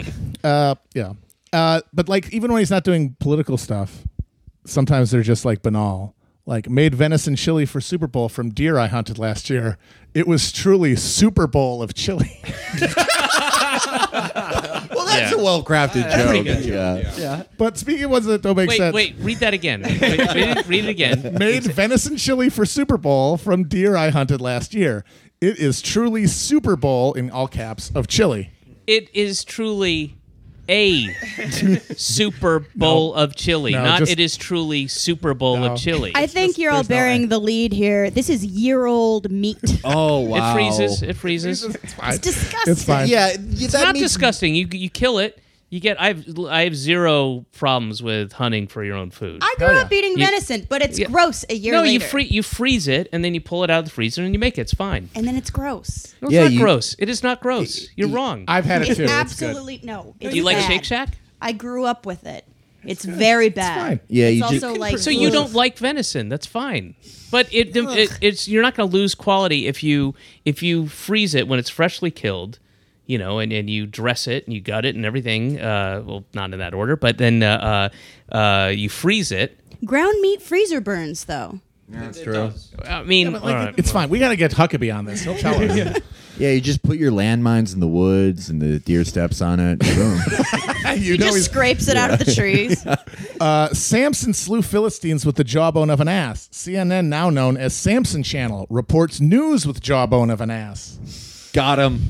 But like even when he's not doing political stuff, sometimes they're just like banal. Like, made venison chili for Super Bowl from deer I hunted last year. It was truly Super Bowl of chili. Well, that's a well-crafted joke. Yeah. But speaking of ones that don't make sense. Wait, read that again. Read it again. Made venison chili for Super Bowl from deer I hunted last year. It is truly Super Bowl, in all caps, of chili. It is truly a Super Bowl of chili, not it is truly Super Bowl of chili. I think you're all bearing the lead here. This is year-old meat. Oh, wow. It freezes. It's fine. It's disgusting. It's fine. Yeah, It's not disgusting. You kill it. You get. I have zero problems with hunting for your own food. I grew up eating venison, but it's gross a year No, later. you freeze it and then you pull it out of the freezer and you make it. It's fine. And then it's gross. No, it's not gross. It is not gross. You're wrong. I've had it It's too. absolutely no. It's Do you like bad. Shake Shack? I grew up with it. It's very bad. fine. Yeah, it's you also just- like So you don't like venison? That's fine. But it's you're not going to lose quality if you freeze it when it's freshly killed. You know, and you dress it and you gut it and everything. Well, not in that order, but then you freeze it. ground meat freezer burns though. That's true. I mean, But, all right. it's fine. We got to get Huckabee on this. He'll tell us. Yeah, you just put your landmines in the woods and the deer steps on it. Boom. You He know just he's scrapes it out of the trees. Samson slew Philistines with the jawbone of an ass. CNN, now known as Samson Channel, reports news with jawbone of an ass. Got him.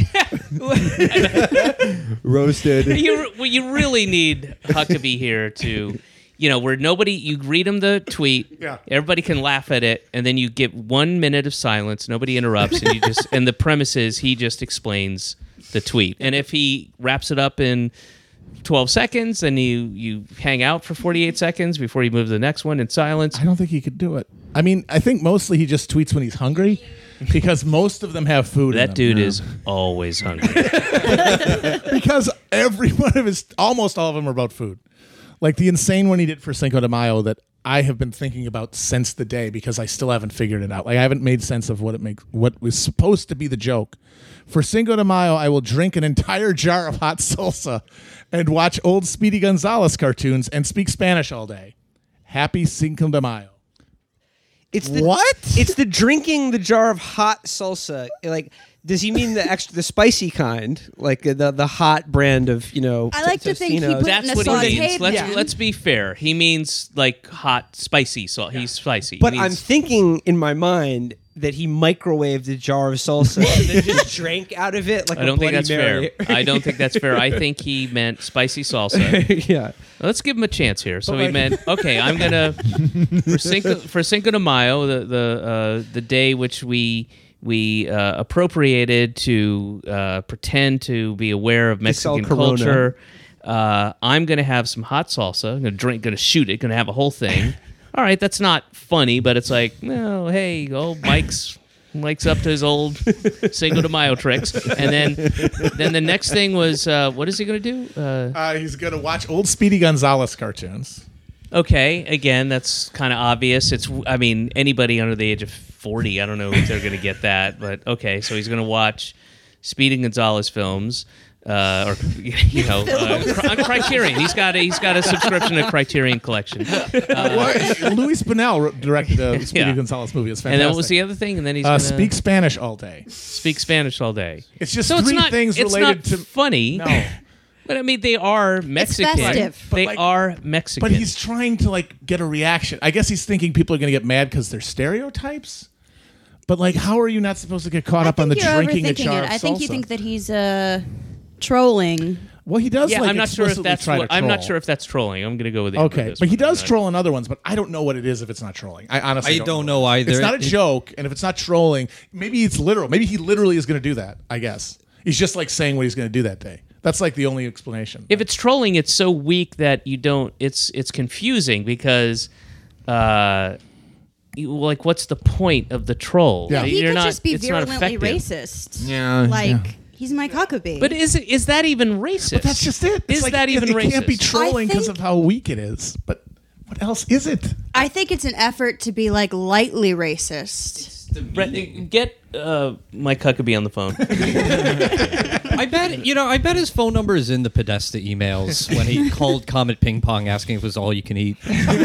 Roasted. You really need Huckabee here to, where you read him the tweet, Yeah. everybody can laugh at it, and then you get 1 minute of silence, nobody interrupts, and and the premise is he just explains the tweet. And if he wraps it up in 12 seconds, then you hang out for 48 seconds before you move to the next one in silence. I don't think he could do it. I mean, I think mostly he just tweets when he's hungry because most of them have food in That them. dude is always hungry. Because every one of almost all of them are about food. Like the insane one he did for Cinco de Mayo that I have been thinking about since the day because I still haven't figured it out. Like I haven't made sense of what was supposed to be the joke. For Cinco de Mayo, I will drink an entire jar of hot salsa and watch old Speedy Gonzalez cartoons and speak Spanish all day. Happy Cinco de Mayo. It's the, What? It's the drinking the jar of hot salsa. Like, does he mean the spicy kind, like the hot brand of I like to think he Totino's? put That's in a what he means. sauteed pan. Let's be fair. He means like hot, spicy salt. He's spicy. But He I'm means- thinking in my mind that he microwaved a jar of salsa and then just drank out of it like I don't a think Bloody that's Mary. fair. I don't think that's fair. I think he meant spicy salsa. Yeah. Let's give him a chance here. So he meant, okay, I'm gonna for Cinco de Mayo, the day which we appropriated to pretend to be aware of sell Mexican Corona. culture. I'm gonna have some hot salsa. I'm gonna shoot it. Gonna have a whole thing. All right, that's not funny, but it's like, no, hey, Mike's up to his old Cinco de Mayo tricks. And then the next thing was, what is he going to do? He's going to watch old Speedy Gonzalez cartoons. Okay, again, that's kind of obvious. Anybody under the age of 40, I don't know if they're going to get that, but okay, so he's going to watch Speedy Gonzalez films. On Criterion. He's got a subscription to Criterion Collection. Luis Buñuel directed a Speedy Yeah. Gonzalez movie. It's fantastic. And then what was the other thing? And then he's gonna Speak Spanish all day. speak Spanish all day. It's just So three it's not, things it's related not to funny. No. But I mean, they are Mexican. festive. They But, are Mexican. But he's trying to get a reaction. I guess he's thinking people are going to get mad because they're stereotypes. But how are you not supposed to get caught up on the you're drinking a overthinking jar it. of I think you salsa? think that he's trolling. Well, he does. Yeah, I'm not sure if explicitly that's. try to I'm not troll. sure if that's trolling. I'm going to go with it. Okay, but he does troll in other ones, but I don't know what it is if it's not trolling. I honestly I don't know either. It's not a joke, and if it's not trolling, maybe it's literal. Maybe he literally is going to do that, I guess. He's just saying what he's going to do that day. That's the only explanation. If it's trolling, it's so weak that you don't. It's confusing because, what's the point of the troll? Yeah. He You're could not, just be it's not virulently effective. racist. Yeah. He's Mike Huckabee. But is that even racist? But that's just it. Is It's that even it racist? can't be trolling I because think- of how weak it is. But what else is it? I think it's an effort to be lightly racist. Brett, get Mike Huckabee on the phone. I bet his phone number is in the Podesta emails when he called Comet Ping Pong asking if it was all you can eat.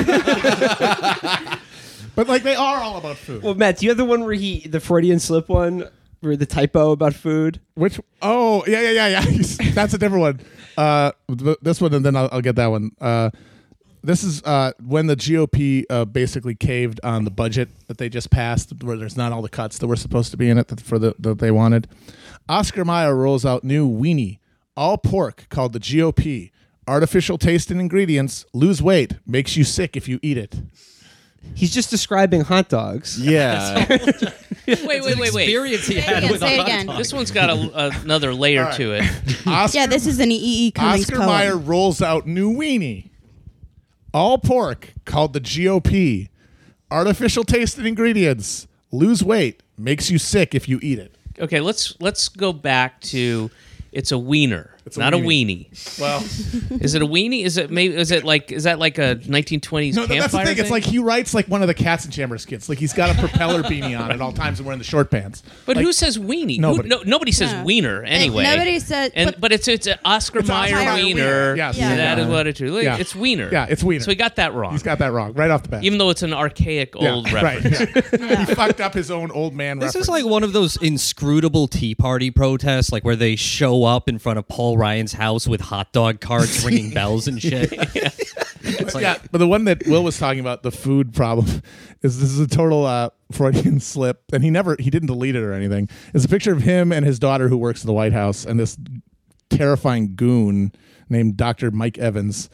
But they are all about food. Well, Matt, do you have the one where the Freudian slip one, where the typo about food? Which? Oh, yeah. That's a different one. This one, and then I'll get that one. This is when the GOP basically caved on the budget that they just passed, where there's not all the cuts that were supposed to be in it that they wanted. Oscar Mayer rolls out new weenie, all pork, called the GOP. Artificial taste and ingredients, lose weight, makes you sick if you eat it. He's just describing hot dogs. Yeah. wait. Experience he Say it had again, with say it a again. hot dog. This one's got another layer to it. Oscar, Yeah, this is an E.E. Cummings Oscar poem. Mayer rolls out new weenie, all pork, called the GOP. Artificial taste and ingredients, lose weight, makes you sick if you eat it. Okay, let's go back to it's a wiener. It's not a weenie. Well, Is it a weenie? Is that like a 1920s no, campfire that's the thing. thing? It's like he writes like one of the Cats and Chambers skits. Like he's got a propeller beanie on at all times and wearing the short pants. But Like, who says weenie? Nobody. Nobody says No. wiener anyway. Nobody said. But it's an Oscar It's Mayer Oscar Mayer wiener. wiener. Yes. Yeah. That is what it is. Yeah. It's wiener. Yeah, it's wiener. So he got that wrong. He's got that wrong right off the bat. Even though it's an archaic old right. reference. Yeah. He fucked up his own old man This reference. is like one of those inscrutable Tea Party protests, like where they show up in front of Paul Ryan's house with hot dog carts ringing bells and shit. It's like, yeah, but the one that Will was talking about, the food problem, this is a total Freudian slip, and he didn't delete it or anything. It's a picture of him and his daughter who works at the White House, and this terrifying goon named Dr. Mike Evans.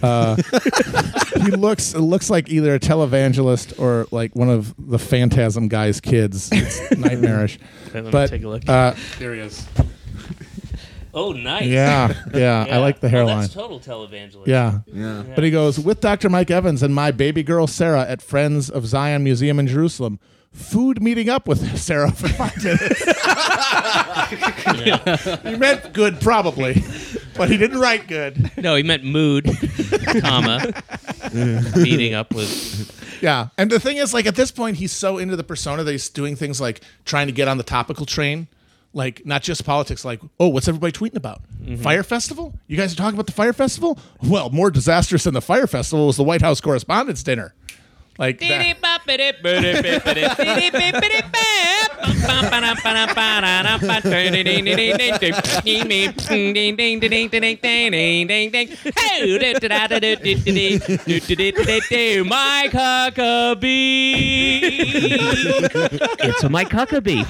He looks like either a televangelist or like one of the Phantasm guy's kids. It's nightmarish. Okay, let me But take a look. there he is. Oh, nice. Yeah, I like the hairline. Oh, that's total televangelist. Yeah. But he goes, with Dr. Mike Evans and my baby girl Sarah at Friends of Zion Museum in Jerusalem. Food meeting up with Sarah for 5 minutes. He meant good, probably, but he didn't write good. No, he meant mood, comma, meeting up with. Yeah. And the thing is, like, at this point, he's so into the persona that he's doing things like trying to get on the topical train. Like, not just politics, like, oh, what's everybody tweeting about? Fire Festival? You guys are talking about the Fire Festival? Well, more disastrous than the Fire Festival was the White House Correspondents' Dinner. Like that. Mike Huckabee. It's a Mike Huckabee.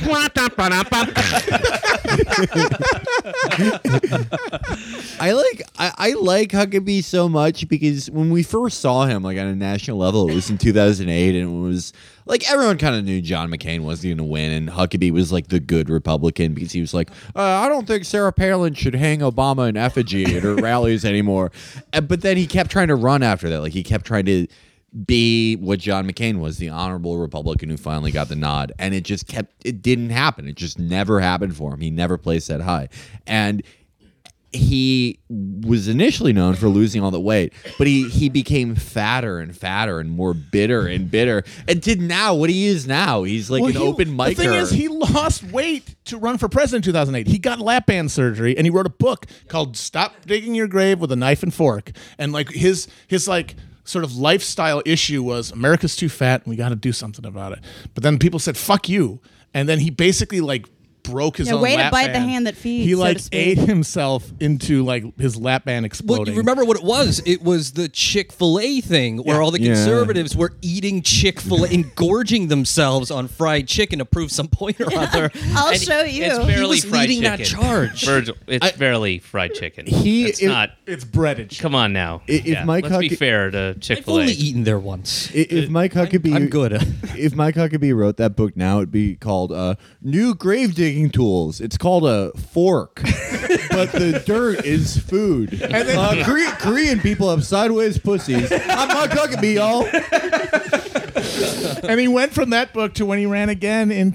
I like Huckabee so much because when we first saw him like on a national level, it was in 2008, and it was like everyone kind of knew John McCain wasn't going to win, and Huckabee was like the good Republican because he was like, I don't think Sarah Palin should hang Obama in effigy at her rallies anymore. But then he kept trying to run after that, like he kept trying to be what John McCain was, the honorable Republican who finally got the nod, and it didn't happen. It just never happened for him. He never placed that high, and he was initially known for losing all the weight, but he became fatter and fatter and more bitter and bitter, and did now what he is now. He's like open micer. The thing is, he lost weight to run for president in 2008. He got lap band surgery, and he wrote a book called "Stop Digging Your Grave with a Knife and Fork." And like his like sort of lifestyle issue was America's too fat, and we got to do something about it. But then people said, "Fuck you," and then he basically like broke his own way to lap bite the band. hand that feeds, He so like to speak. ate himself into like his lap band well, exploding. you remember what it was? It was the Chick-fil-A thing where all the conservatives were eating Chick-fil-A, engorging themselves on fried chicken to prove some point or other. I'll And show you. It's barely was fried leading chicken. that charge. Virgil, it's barely fried chicken. It's if- not. It's breadage. Come on now. If Mike let's be Huckabee- fair to I've Chick-fil-A. only eaten there once. If Mike Huckabee, I'm good. If Mike Huckabee wrote that book now, it'd be called "New Grave Digging Tools." It's called a fork, but the dirt is food. And then Korean people have sideways pussies. I'm Mike Huckabee, y'all. And he went from that book to when he ran again in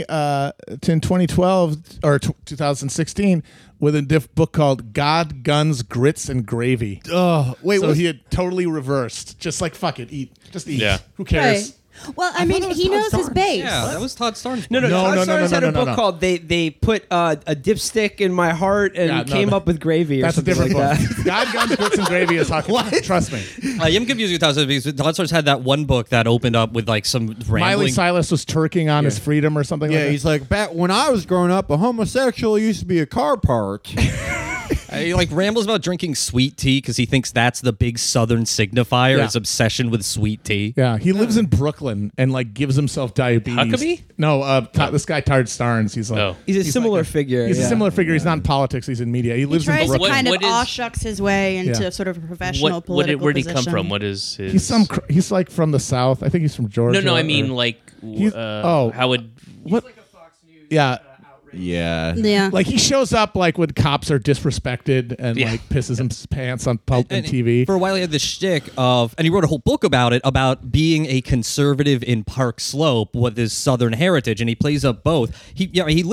2012 or 2016 with a book called God, Guns, Grits, and Gravy. Oh, wait, So he had totally reversed. Just like, fuck it, eat. Just eat. Yeah. Who cares? Right. Well, I mean, he knows his base. Yeah, that was Todd Starnes. No, No, Todd no, no, Starnes no, had no, a no, book no. called "They Put a Dipstick in My Heart and Yeah, no, Came that- Up with Gravy." Or That's a something different like book. that. God, Guns, Grits, and Gravy is Huckabee. Trust me. I am confused with Todd Starnes because Todd Starnes had that one book that opened up with like some Miley rambling. Cyrus was turking on his freedom or something like Yeah, that. he's like, back when I was growing up, a homosexual used to be a car part. He like rambles about drinking sweet tea because he thinks that's the big Southern signifier. Yeah. His obsession with sweet tea. Yeah, he lives in Brooklyn and like gives himself diabetes. Huckabee? No, this guy Todd Starnes. He's like, Oh. He's a similar like figure. He's a yeah. similar figure. He's not in politics. He's in media. He He lives in tries to Brooklyn. kind of What is- aw shucks his way into Yeah. sort of a professional What political where'd he come position. from? What is his? He's like from the South. I think he's from Georgia. No, I mean or- like. He's- How would? what? Yeah, Yeah. Yeah. like he shows up like when cops are disrespected and Yeah. like pisses his pants on pulp and TV. For a while, he had this shtick of, and he wrote a whole book about it, about being a conservative in Park Slope with his Southern heritage, and he plays up both. He lives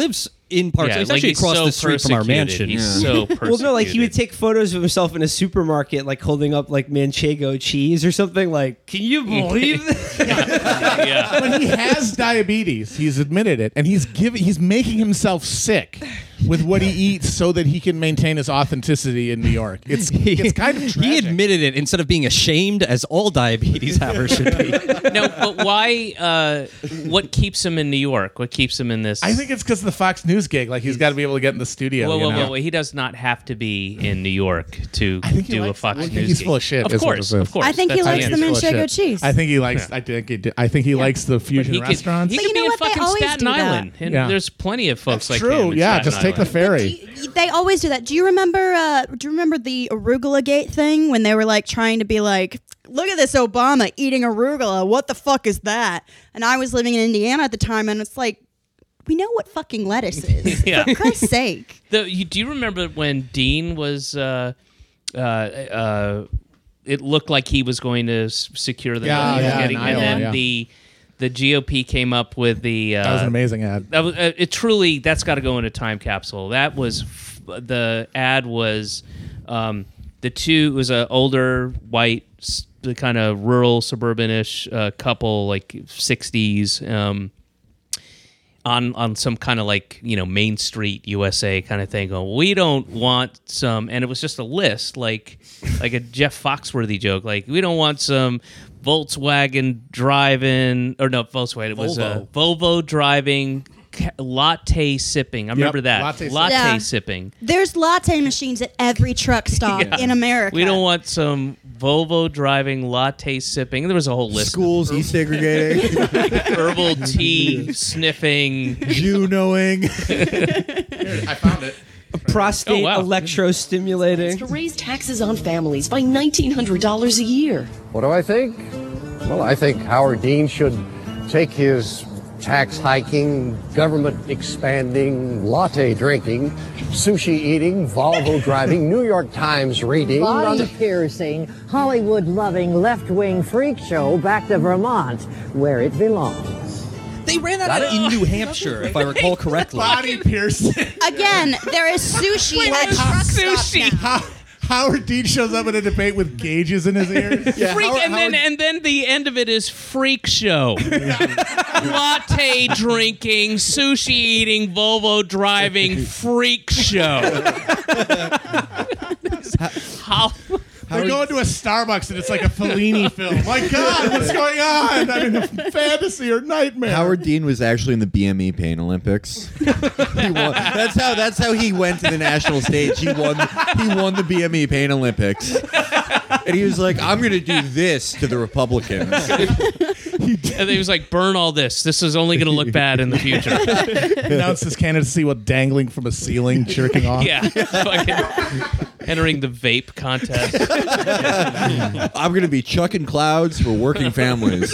in Park Slope. It's like actually he's across so the street from our persecuted. mansion. He's so persecuted. Well, no, like he would take photos of himself in a supermarket, like holding up like Manchego cheese or something. Like, can you believe this? yeah. When he has diabetes, he's admitted it, and he's making himself sick with what he eats so that he can maintain his authenticity in New York. It's kind of tragic. He admitted it instead of being ashamed, as all diabetes havers should be. No, but why? What keeps him in New York? What keeps him in this? I think it's because of the Fox News gig. Like he's got to be able to get in the studio. Whoa. He does not have to be in New York to do a Fox News. He's gig. full of shit. Of is what course, it is. of course. I think he That's likes the answer. Manchego cheese. I think he likes. I think he likes the fusion He restaurants. He But could you be know in what? They fucking always Staten do that. Island, and Yeah. there's plenty of folks That's like him. true. in Yeah, Staten just take the Island. ferry. They always do that. Do you remember? Do you remember the arugula gate thing when they were like trying to be like, look at this Obama eating arugula. What the fuck is that? And I was living in Indiana at the time, and it's like, we know what fucking lettuce is. Yeah. For Christ's sake. Do you remember when Dean was? It looked like he was going to secure the Yeah, money he was yeah, getting, in and Iowa, then yeah. the GOP came up with the. That was an amazing ad. That was it. Truly, that's got to go in a time capsule. That was the ad was the two. It was an older white, the kind of rural suburban-ish couple, like 60s. On some kind of like, Main Street USA kind of thing. Going, we don't want some, and it was just a list, like a Jeff Foxworthy joke. Like, we don't want some Volkswagen driving, or no, Volkswagen. It was Volvo driving, latte sipping. I remember that latte Yeah. sipping. There's latte machines at every truck stop in America. We don't want some Volvo driving, latte sipping. There was a whole list. Schools desegregating, Herbal tea sniffing. Junoing. I found it. Prostate Oh, wow. electrostimulating. To raise taxes on families by $1,900 a year. What do I think? Well, I think Howard Dean should take his tax hiking, government expanding, latte drinking, sushi eating, Volvo driving, New York Times reading. Body piercing, Hollywood loving, left wing freak show back to Vermont, where it belongs. They ran that ad in New Hampshire, if I recall correctly. Body piercing. Again, there is sushi at truck stops now. Howard Dean shows up in a debate with gauges in his ears. And then the end of it is freak show. Latte drinking, sushi eating, Volvo driving, freak show. They're going to a Starbucks and it's like a Fellini film. My God, what's going on? I'm in a fantasy or nightmare. Howard Dean was actually in the BME Pain Olympics. That's how he went to the national stage. He won the BME Pain Olympics. And he was like, I'm going to do this to the Republicans. And he was like, burn all this. This is only going to look bad in the future. Announced his candidacy while dangling from a ceiling, jerking off. Yeah. Fucking entering the vape contest. I'm going to be chucking clouds for working families.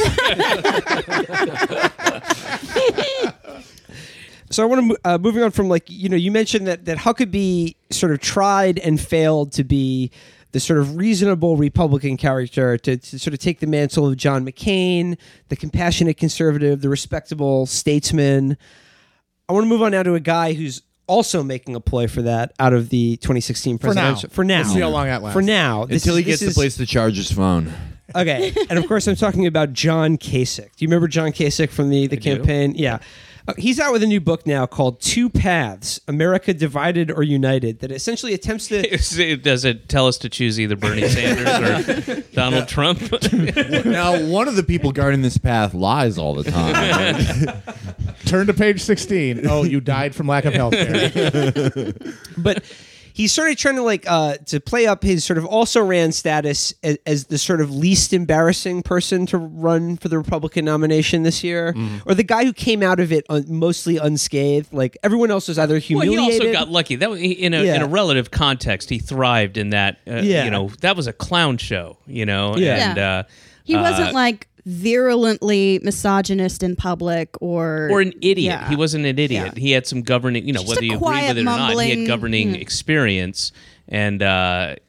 So I want to moving on from you mentioned that Huckabee sort of tried and failed to be the sort of reasonable Republican character to sort of take the mantle of John McCain, the compassionate conservative, the respectable statesman. I want to move on now to a guy who's also making a ploy for that out of the 2016 presidential. For now. We'll see how long that lasts. For now. Until he gets the place to charge his phone. Okay. And of course, I'm talking about John Kasich. Do you remember John Kasich from the campaign? Yeah. He's out with a new book now called Two Paths, America Divided or United, that essentially attempts to... Does it tell us to choose either Bernie Sanders or Donald Trump? Now, one of the people guarding this path lies all the time. Turn to page 16. Oh, you died from lack of health care. But he's sort of trying to play up his sort of also ran status as the sort of least embarrassing person to run for the Republican nomination this year, or the guy who came out of it mostly unscathed. Like everyone else was either humiliated. Well, he also got lucky. That was, in a relative context, he thrived in that. That was a clown show. And he wasn't like virulently misogynist in public or an idiot. Yeah. He wasn't an idiot. Yeah. He had some governing, Just whether a you agree quiet with it or not, he had mumbling- governing experience. And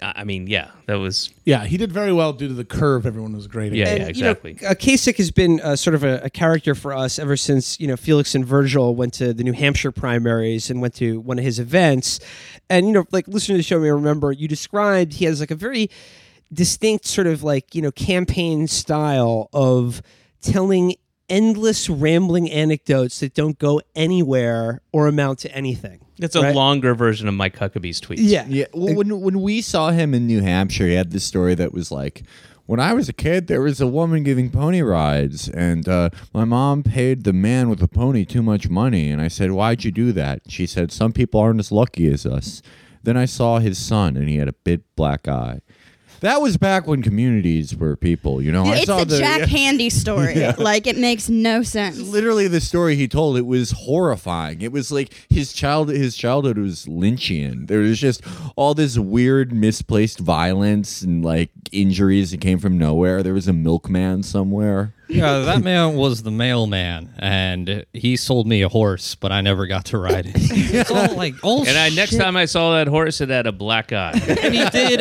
I mean, yeah, that was Yeah, he did very well due to the curve. Everyone was great. Yeah, at. yeah, exactly. Kasich has been sort of a character for us ever since Felix and Virgil went to the New Hampshire primaries and went to one of his events, and like listening to the show, I remember you described he has like a very distinct sort of like campaign style of telling endless rambling anecdotes that don't go anywhere or amount to anything. It's a longer version of Mike Huckabee's tweets. Yeah. Well, when we saw him in New Hampshire, he had this story that was like, when I was a kid, there was a woman giving pony rides, and my mom paid the man with the pony too much money. And I said, why'd you do that? She said, some people aren't as lucky as us. Then I saw his son, and he had a big black eye. That was back when communities were people, I It's saw the Jack Handy story. Yeah. Like, it makes no sense. Literally, the story he told, it was horrifying. It was like his childhood was Lynchian. There was just all this weird, misplaced violence and like injuries that came from nowhere. There was a milkman somewhere. Yeah, that man was the mailman, and he sold me a horse, but I never got to ride it. It's all like Next time I saw that horse, it had a black eye. And he did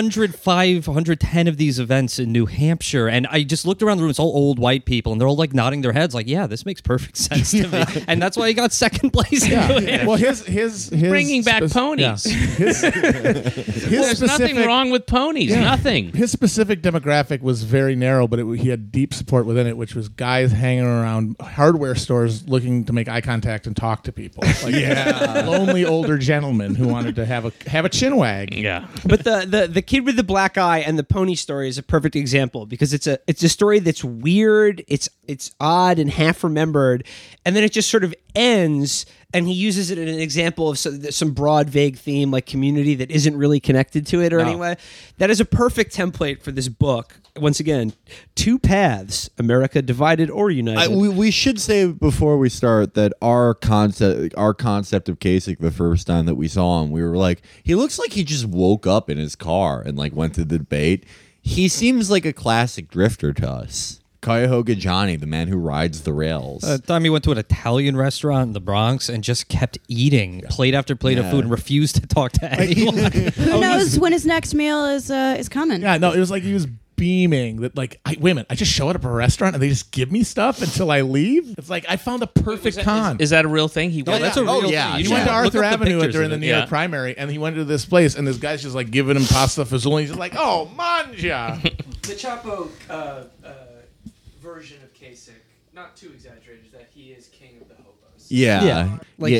105, 110 of these events in New Hampshire, and I just looked around the room. It's all old white people, and they're all like nodding their heads, like, "Yeah, this makes perfect sense to me." And that's why he got second place. Yeah. Well, his bringing back ponies. Yeah. There's nothing wrong with ponies. Yeah. Nothing. His specific demographic was very narrow, but he had deep support within it, which was guys hanging around hardware stores looking to make eye contact and talk to people. Like lonely older gentlemen who wanted to have a chinwag. Yeah. But the kid with the black eye and the pony story is a perfect example because it's a story that's weird, it's odd and half remembered, and then it just sort of ends. And he uses it as an example of some broad, vague theme like community that isn't really connected to it or anyway. That is a perfect template for this book. Once again, two paths: America divided or united. We should say before we start that our concept of Kasich the first time that we saw him, we were like, he looks like he just woke up in his car and like went to the debate. He seems like a classic drifter to us. Cuyahoga Johnny, the man who rides the rails. Time he went to an Italian restaurant in the Bronx and just kept eating plate after plate of food and refused to talk to anyone. Who knows when his next meal is coming? Yeah, no, it was like he was beaming that like, wait a minute, I just show up at a restaurant and they just give me stuff until I leave? It's like I found the perfect con. Is that a real thing? That's a real thing. He went to Arthur Avenue during the New York primary, and he went to this place, and this guy's just like giving him pasta fazool. He's just like, oh, manja. The Chapo version of Kasich, not too exaggerated, that he is king of the hobos. Yeah.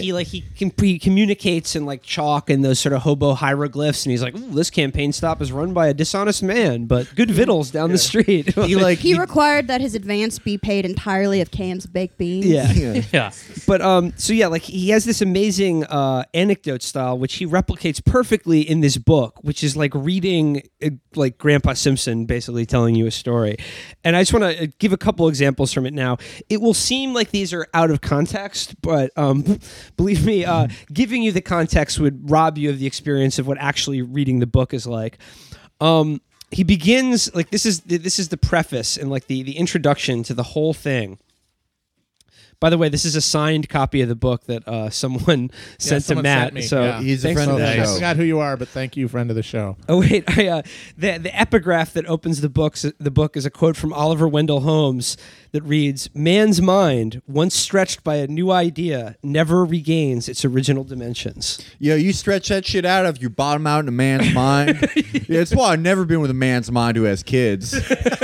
He communicates in like chalk and those sort of hobo hieroglyphs, and he's like, "Ooh, this campaign stop is run by a dishonest man, but good victuals down the street." He required that his advance be paid entirely of Cam's baked beans. Yeah. But he has this amazing anecdote style which he replicates perfectly in this book, which is like reading like Grandpa Simpson basically telling you a story. And I just want to give a couple examples from it now. It will seem like these are out of context, but believe me, giving you the context would rob you of the experience of what actually reading the book is like. He begins like this is the preface and like the introduction to the whole thing. By the way, this is a signed copy of the book that someone sent to Matt. Sent me. So he's a friend of the I show. forgot who you are, but thank you, friend of the show. Oh wait, the epigraph that opens the book is a quote from Oliver Wendell Holmes that reads, "Man's mind, once stretched by a new idea, never regains its original dimensions." Yeah, you stretch that shit out of your bottom out in a man's mind. Yeah, it's why I've never been with a man's mind who has kids.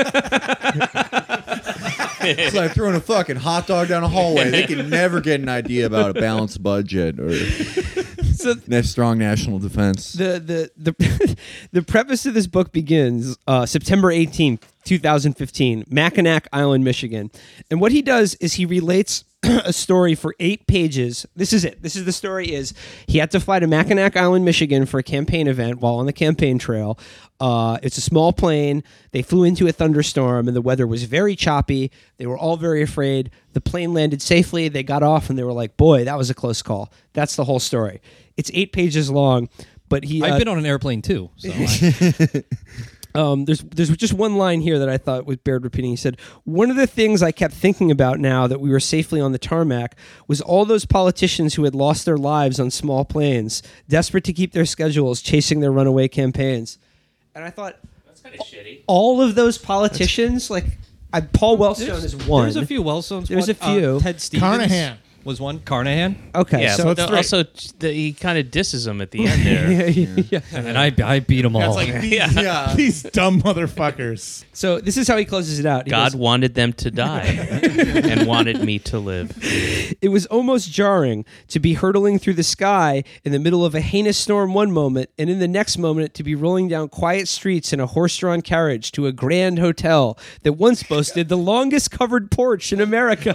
It's like throwing a fucking hot dog down a hallway. They can never get an idea about a balanced budget or strong national defense. The preface of this book begins September 18th, 2015, Mackinac Island, Michigan. And what he does is he relates a story for 8 pages. This is it. This is the story is he had to fly to Mackinac Island, Michigan for a campaign event while on the campaign trail. It's a small plane. They flew into a thunderstorm and the weather was very choppy. They were all very afraid. The plane landed safely. They got off and they were like, boy, that was a close call. That's the whole story. It's 8 pages long, but I've been on an airplane too. So there's just one line here that I thought was bared repeating. He said, "One of the things I kept thinking about now that we were safely on the tarmac was all those politicians who had lost their lives on small planes, desperate to keep their schedules, chasing their runaway campaigns." And I thought That's kind of shitty. all of those politicians, like Paul Wellstone is one. There's a few Wellstones. There's a few. Ted Stevens Carnahan was one. Carnahan. Okay, Yeah, so but it's three. also he kind of disses him at the end there. yeah. And I beat them all. That's like these dumb motherfuckers. So this is how he closes it out. He God goes, wanted them to die and wanted me to live. it was almost jarring to be hurtling through the sky in the middle of a heinous storm one moment, and in the next moment to be rolling down quiet streets in a horse-drawn carriage to a grand hotel that once boasted the longest covered porch in America.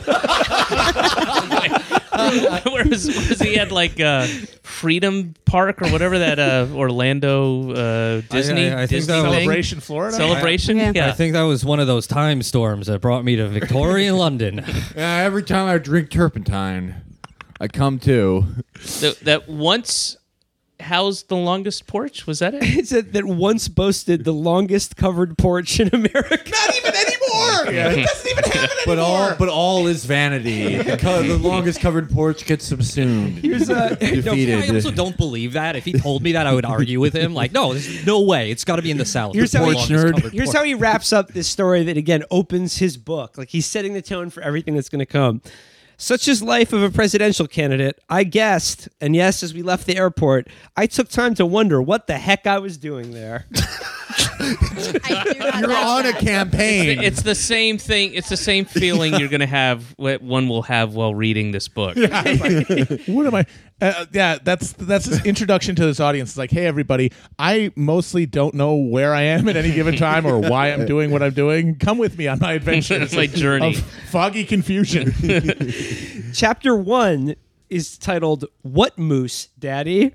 Whereas he had like Freedom Park or whatever that Orlando Disney I think Disney that was- thing? Celebration, Florida. Celebration. Yeah. I think that was one of those time storms that brought me to Victorian London. Every time I drink turpentine, I come to. That once housed the longest porch. Was that it? It said that once boasted the longest covered porch in America. Not even anymore. It doesn't even have it anymore. But all is vanity. The longest covered porch gets subsumed. Here's Defeated. I also don't believe that. If he told me that, I would argue with him. Like, no, there's no way. It's got to be in the South. Here's The how he- longest nerd. covered Here's porch. how he wraps up this story that, again, opens his book. Like, he's setting the tone for everything that's going to come. Such is life of a presidential candidate. I guessed, and yes, as we left the airport, I took time to wonder what the heck I was doing there. You're on a campaign. It's the same thing. It's the same feeling you're going to have. What one will have while reading this book. What am I? That's his introduction to this audience. It's like, hey, everybody, I mostly don't know where I am at any given time or why I'm doing what I'm doing. Come with me on my adventure. It's my journey. Of foggy confusion. Chapter 1 is titled, What Moose, Daddy?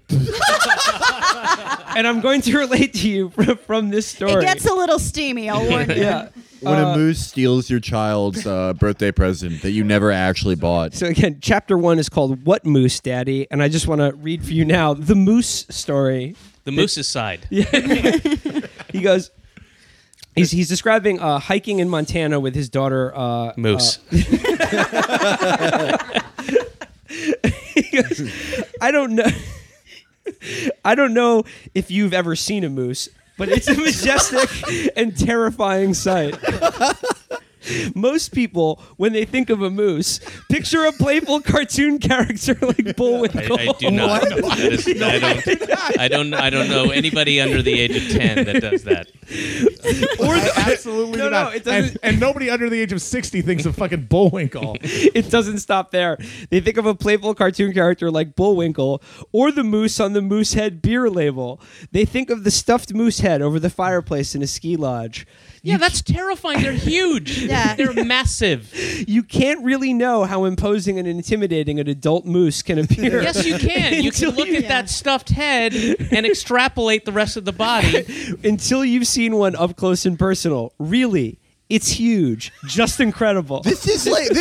And I'm going to relate to you from this story. It gets a little steamy, I'll warn you. yeah. When a moose steals your child's birthday present that you never actually bought. So again, chapter 1 is called What Moose, Daddy? And I just want to read for you now the moose story. The moose's side. He goes, he's describing hiking in Montana with his daughter. Moose. He goes, I don't know if you've ever seen a moose, but it's a majestic and terrifying sight. Most people, when they think of a moose, picture a playful cartoon character like Bullwinkle. I do not. I don't know anybody under the age of 10 that does that. Absolutely No, not. it doesn't- And nobody under the age of 60 thinks of fucking Bullwinkle. It doesn't stop there. They think of a playful cartoon character like Bullwinkle or the moose on the Moosehead beer label. They think of the stuffed moose head over the fireplace in a ski lodge. Yeah, that's terrifying. They're huge. Yeah. They're massive. You can't really know how imposing and intimidating an adult moose can appear. Yes, you can. You can Until look you- at that stuffed head and extrapolate the rest of the body. Until you've seen one up close and personal. Really, it's huge. Just incredible. This is like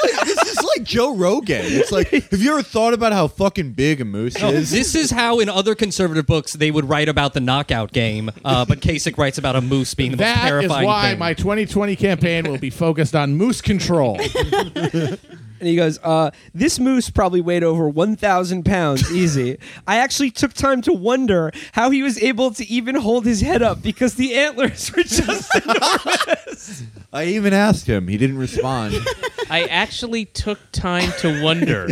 Joe Rogan. It's like, have you ever thought about how fucking big a moose is? This is how in other conservative books they would write about the knockout game, but Kasich writes about a moose being the most That is terrifying why thing. my 2020 campaign will be focused on moose control. And he goes, this moose probably weighed over 1,000 pounds easy. I actually took time to wonder how he was able to even hold his head up because the antlers were just enormous. I even asked him. He didn't respond. I actually took time to wonder.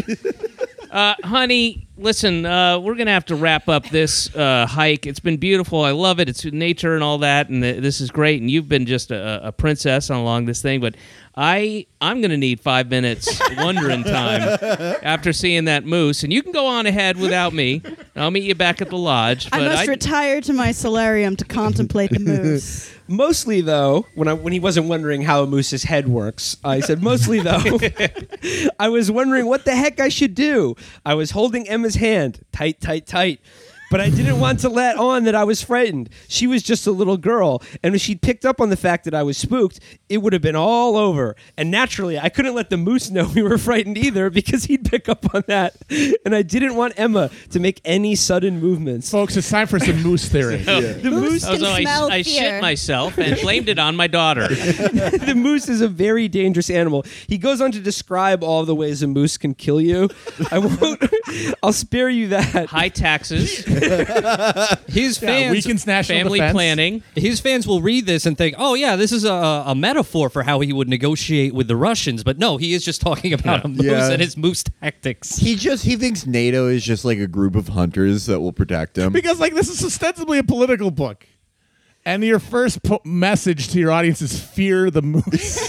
Honey, listen, we're going to have to wrap up this hike. It's been beautiful. I love it. It's nature and all that, and this is great. And you've been just a princess along this thing, but I'm going to need 5 minutes wondering time after seeing that moose. And you can go on ahead without me. I'll meet you back at the lodge. I must retire to my solarium to contemplate the moose. Mostly, though, when he wasn't wondering how a moose's head works, I said, mostly, though, I was wondering what the heck I should do. I was holding Emma's hand tight, tight, tight. But I didn't want to let on that I was frightened. She was just a little girl, and if she'd picked up on the fact that I was spooked, it would have been all over. And naturally, I couldn't let the moose know we were frightened either because he'd pick up on that. And I didn't want Emma to make any sudden movements. Folks, it's time for some moose theory. The moose can smell I fear. shit myself and blamed it on my daughter. The moose is a very dangerous animal. He goes on to describe all the ways a moose can kill you. I'll spare you that. High taxes. His fans, weakens national family defense. planning. his fans will read this and think, "Oh yeah, this is a metaphor for how he would negotiate with the Russians." But no, he is just talking about a moose Yeah. and his moose tactics. He thinks NATO is just like a group of hunters that will protect him. Because like this is ostensibly a political book. And your first message to your audience is fear the moose.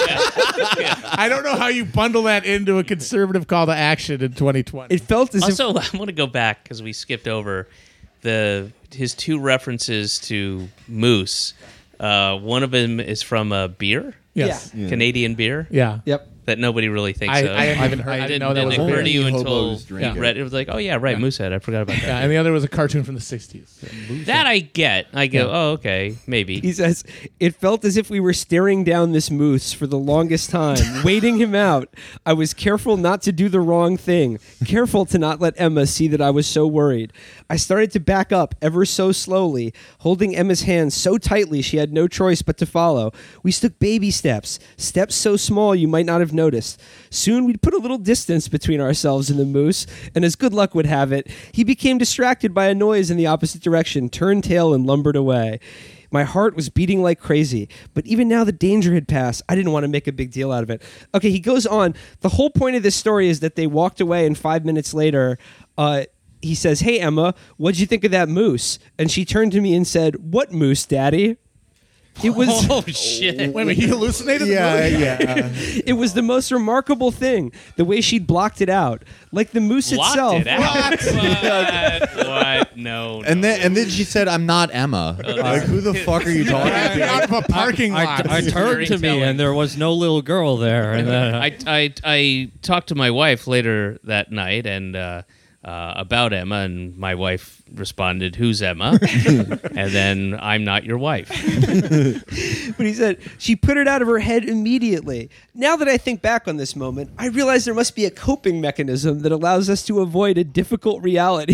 I don't know how you bundle that into a conservative call to action in 2020. It felt as Also, I want to go back because we skipped over his two references to moose. One of them is from a beer, Yes. Canadian beer. Yeah. Yep. That nobody really thinks I of. haven't heard. I didn't know that was a occur word. to you Only until hobos drink you it. read it. It was like, oh yeah, right, Moosehead. I forgot about that. Yeah, and the other was a cartoon from the 60s. That I get. I go, oh okay, maybe. He says, it felt as if we were staring down this moose for the longest time, waiting him out. I was careful not to do the wrong thing, careful to not let Emma see that I was so worried. I started to back up ever so slowly, holding Emma's hand so tightly she had no choice but to follow. We took baby steps, steps so small you might not have noticed. Soon we'd put a little distance between ourselves and the moose, and as good luck would have it, he became distracted by a noise in the opposite direction, turned tail, and lumbered away. My heart was beating like crazy, but even now the danger had passed. I didn't want to make a big deal out of it. Okay, he goes on. The whole point of this story is that they walked away, and 5 minutes later, he says, "Hey, Emma, what'd you think of that moose?" And she turned to me and said, "What moose, Daddy?" It was Oh shit! Wait a minute, he hallucinated the movie? it was the most remarkable thing, the way she'd blocked it out. Like the moose Blocked itself. it out. What? No. And then she said, "I'm not Emma." Like, who the fuck are you talking to? Out of a parking lot. I turned to me Storytelling. and there was no little girl there. And then I talked to my wife later that night and about Emma, and my wife responded, "Who's Emma?" And then, "I'm not your wife." But he said, she put it out of her head immediately. Now that I think back on this moment, I realize there must be a coping mechanism that allows us to avoid a difficult reality.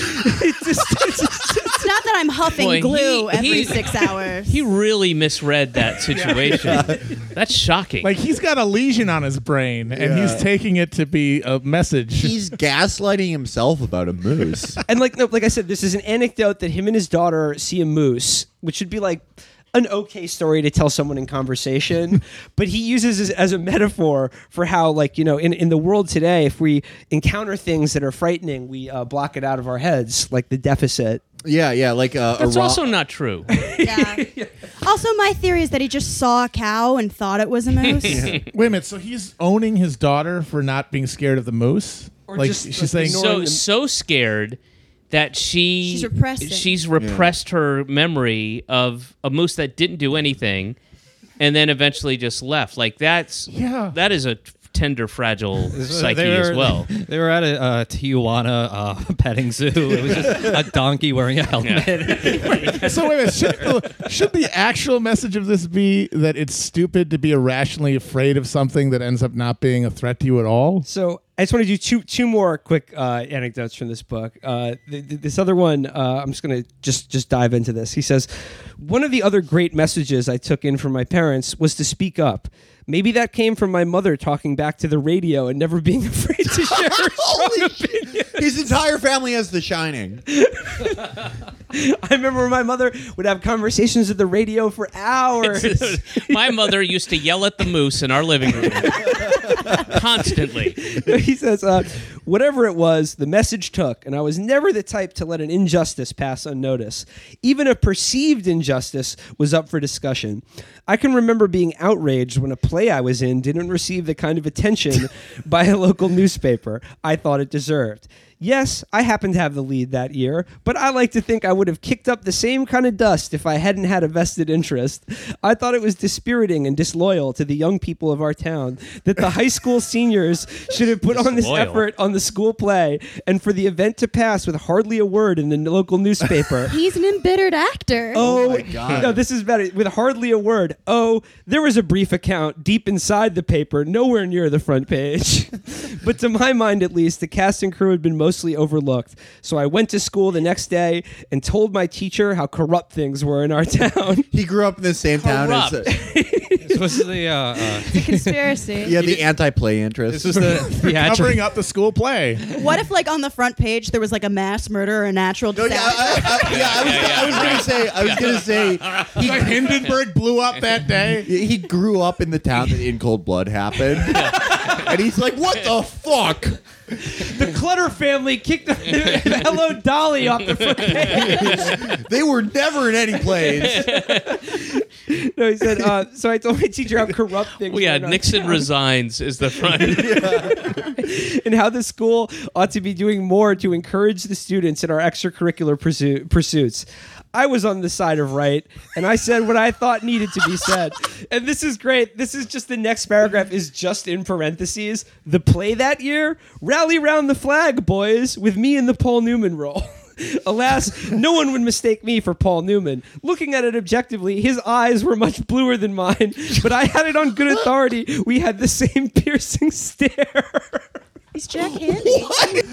It's not that I'm huffing Boy, glue he- every he- 6 hours. He really misread that situation. That's shocking. Like he's got a lesion on his brain, and he's taking it to be a message. He's gaslighting himself about a moose. And like I said, this is an anecdote that him and his daughter see a moose, which should be like an okay story to tell someone in conversation, but he uses it as a metaphor for how, like, you know, in the world today, if we encounter things that are frightening, we block it out of our heads, like the deficit. Yeah, like That's also not true. Yeah. Also, my theory is that he just saw a cow and thought it was a moose. Wait a minute, so he's owning his daughter for not being scared of the moose? Or like just, she's saying, So scared that she's repressed it. she's repressed her memory of a moose that didn't do anything, and then eventually just left. Like that is a tender, fragile psyche as well. They were at a Tijuana petting zoo. It was just a donkey wearing a helmet. so wait a minute, should the actual message of this be that it's stupid to be irrationally afraid of something that ends up not being a threat to you at all? So I just want to do two more quick anecdotes from this book. This other one, I'm just going to just dive into this. He says, one of the other great messages I took in from my parents was to speak up. Maybe that came from my mother talking back to the radio and never being afraid to share her strong opinion. His entire family has The Shining. I remember my mother would have conversations at the radio for hours. My mother used to yell at the moose in our living room constantly. He says, whatever it was, the message took, and I was never the type to let an injustice pass unnoticed. Even a perceived injustice was up for discussion. I can remember being outraged when a play I was in didn't receive the kind of attention by a local newspaper I thought it deserved. Yes, I happened to have the lead that year, but I like to think I would have kicked up the same kind of dust if I hadn't had a vested interest. I thought it was dispiriting and disloyal to the young people of our town that the high school seniors should have put on this effort on the school play and for the event to pass with hardly a word in the local newspaper. He's an embittered actor. Oh my God. No, this is better. With hardly a word. Oh, there was a brief account deep inside the paper, nowhere near the front page. But to my mind, at least, the cast and crew had been most mostly overlooked. So I went to school the next day and told my teacher how corrupt things were in our town. He grew up in the same town as This was the It's a conspiracy. the anti-play interest. this was the Covering up the school play. What if, like, on the front page there was like a mass murder or a natural No, disaster? I was gonna say Like Hindenburg blew up that day. he grew up in the town that In Cold Blood happened, and he's like, "What the fuck?" The Clutter family kicked Hello Dolly off the front page. They were never in any plays. No, he said, so I told my teacher how corrupt things Well, yeah, were in our Nixon town. resigns is the front. And how the school ought to be doing more to encourage the students in our extracurricular pursuits. I was on the side of right, and I said what I thought needed to be said. And this is great. This is just the next paragraph is just in parentheses. The play that year, Rally Round the Flag, boys, with me in the Paul Newman role. Alas, no one would mistake me for Paul Newman. Looking at it objectively, his eyes were much bluer than mine, but I had it on good authority. We had the same piercing stare. He's Jack Handy.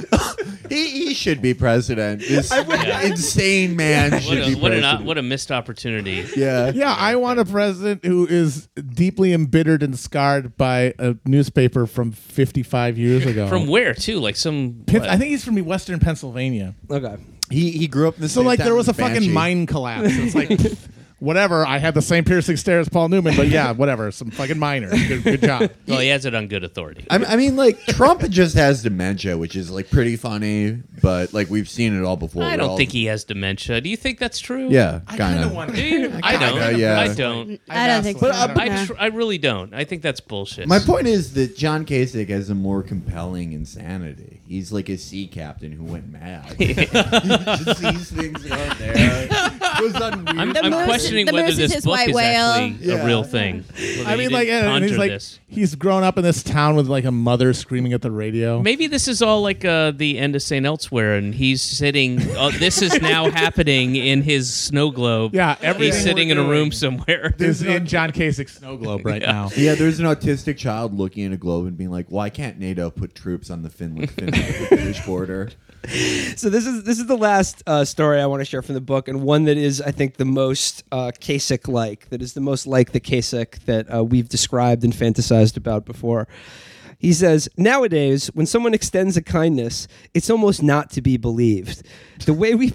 He should be president. This insane man should be president. What a missed opportunity. Yeah. Yeah, I want a president who is deeply embittered and scarred by a newspaper from 55 years ago. From where, too? Like some... I think he's from Western Pennsylvania. Okay. He grew up in the So, same like, town there was a as fucking Banshee. mine collapse. It's like, whatever. I had the same piercing stare as Paul Newman, but yeah, whatever. Some fucking miner. Good job. Well, he has it on good authority. I mean, like, Trump just has dementia, which is, like, pretty funny, but, like, we've seen it all before. I don't think he has dementia. Do you think that's true? Yeah, I kind of. want Do you? I don't. yeah. I don't. I don't think so. I really don't. I think that's bullshit. My point is that John Kasich has a more compelling insanity. He's like a sea captain who went mad. He just sees things that aren't there. Goes on weird I'm moose- questioning the whether moose is this his book white is whale. actually a real thing. I mean, like, and he's like, he's grown up in this town with like a mother screaming at the radio. Maybe this is all like the end of St. Elsewhere, and he's sitting. This is now happening in his snow globe. Yeah, everything he's sitting in we're a room doing somewhere. is in John Kasich's snow globe right now. Yeah, there's an autistic child looking at a globe and being like, "Why can't NATO put troops on the Finnish border?" So this is the last story I want to share from the book, and one that is, I think, the most Kasich-like, that is the most like the Kasich that we've described and fantasized about before. He says, nowadays, when someone extends a kindness, it's almost not to be believed. The way we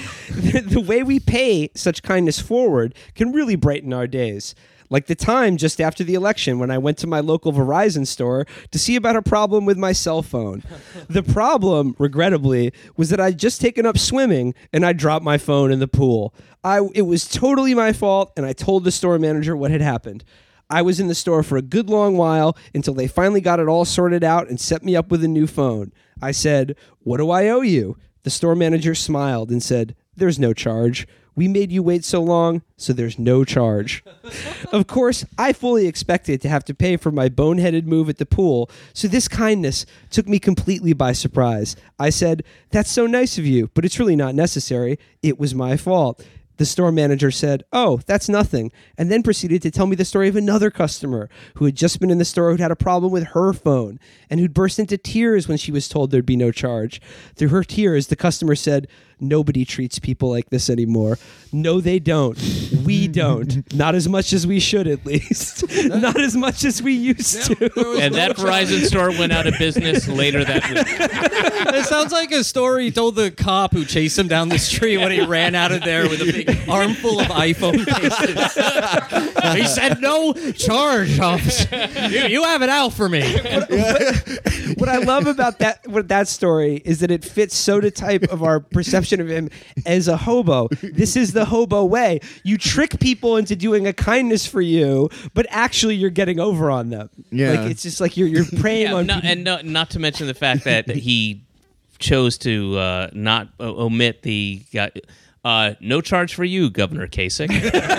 pay such kindness forward can really brighten our days. Like the time just after the election when I went to my local Verizon store to see about a problem with my cell phone. The problem, regrettably, was that I'd just taken up swimming and I dropped my phone in the pool. It was totally my fault, and I told the store manager what had happened. I was in the store for a good long while until they finally got it all sorted out and set me up with a new phone. I said, "What do I owe you?" The store manager smiled and said, "There's no charge. We made you wait so long, so there's no charge." Of course, I fully expected to have to pay for my boneheaded move at the pool, so this kindness took me completely by surprise. I said, "That's so nice of you, but it's really not necessary. It was my fault." The store manager said, "Oh, that's nothing," and then proceeded to tell me the story of another customer who had just been in the store who'd had a problem with her phone and who'd burst into tears when she was told there'd be no charge. Through her tears, the customer said, "Nobody treats people like this anymore. No, they don't. We don't. Not as much as we should, at least. Not as much as we used to." And that Verizon store went out of business later that week. It sounds like a story he told the cop who chased him down the street when he ran out of there with a big armful of iPhone cases. He said, "No charge, officer. You have it out for me." What I love about that story is that it fits so the type of our perception of him as a hobo. This is the hobo way. You trick people into doing a kindness for you, but actually you're getting over on them. Yeah. Like it's just like you're preying on people. Not to mention the fact that he chose to not omit the no charge for you, Governor Kasich.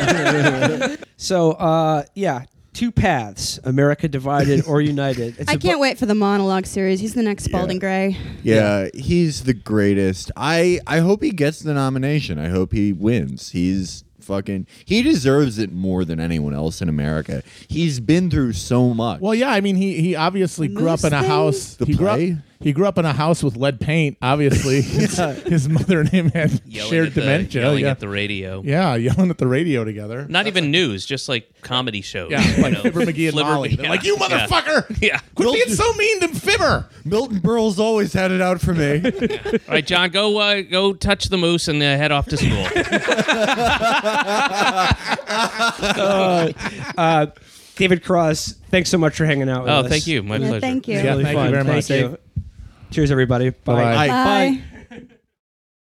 So yeah, two paths: America divided or united. It's I a can't wait for the monologue series. He's the next Spalding Gray. Yeah, he's the greatest. I hope he gets the nomination. I hope he wins. He deserves it more than anyone else in America. He's been through so much. Well, yeah, I mean, he obviously grew up in a house. The he grew up- play? he grew up in a house with lead paint. Obviously, his mother and him had shared dementia. Yelling at the radio. Yeah, yelling at the radio together. Not even news, just like comedy shows. Yeah, like Fibber McGee and Molly. They're like, you motherfucker! Yeah. Quit being so mean to Fibber! Milton Berle's always had it out for me. All right, John, go touch the moose and head off to school. David Cross, thanks so much for hanging out with us. Oh, thank you. My pleasure. Thank you. It was really thank fun. you very much. Thank you. Cheers, everybody. Bye. Bye-bye. Bye.